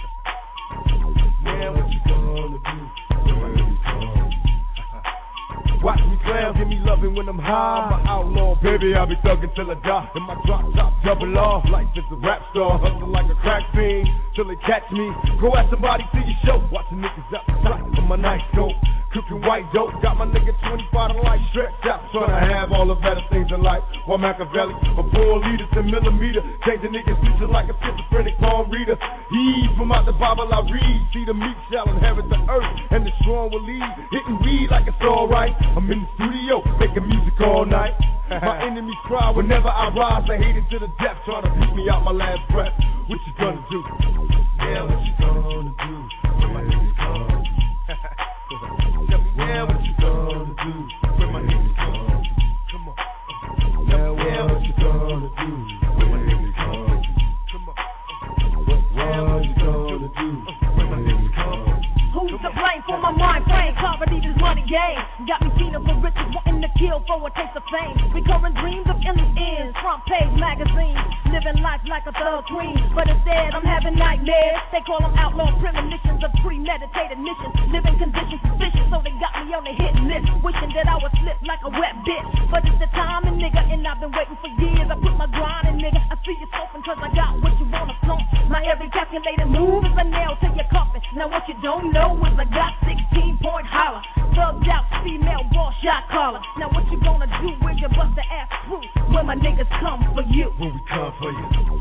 Yeah, what you gonna do when it comes? Watch me clown, give me loving when I'm high. I'm an outlaw, baby, I'll be thugging till I die. In my drop top, double off, life is a rap star. Hustle like a crack fiend, till they catch me. Go at somebody, see your show. Watching niggas outside with my nice scope. Cooking white dope, got my nigga twenty-five to life stretched out. Trying to have all the better things in life. While Machiavelli, a born leader to millimeter. Changing niggas' future like a schizophrenic palm reader. He from out the Bible I read. See the meek shall inherit the earth, and the strong will lead. Hitting weed like it's alright. I'm in the studio, making music all night. My enemies cry whenever I rise. They hate it to the death, trying to beat me out my last breath. What you gonna do? Yeah, what you gonna do when my niggas come? Tell me now what you gonna do when my niggas come? Come on. Tell me now what you gonna do when my niggas come? Come on. What you gonna do when my niggas come? Who's to blame for my mind frame? Poverty, this money game got me feeling for riches, wanting to kill for a taste of fame. Recurring dreams of endless ends, front page magazines, living life like a thug queen. But instead, I'm having nightmares. They call them outlaw premonitions of premeditated missions. Living conditions suspicious, so they got me on the hit list. Wishing that I would slip like a wet bitch. But it's the timing, nigga, and I've been waiting for years. I put my grind in, nigga. I see you scoping cause I got what you wanna flaunt. My every calculated move is a nail to your coffin. Now what you don't know is I got sixteen point holler. Thugged out, female ball shot caller. Now what you gonna do when you bust the ass through? When my niggas come for you. When we come for you.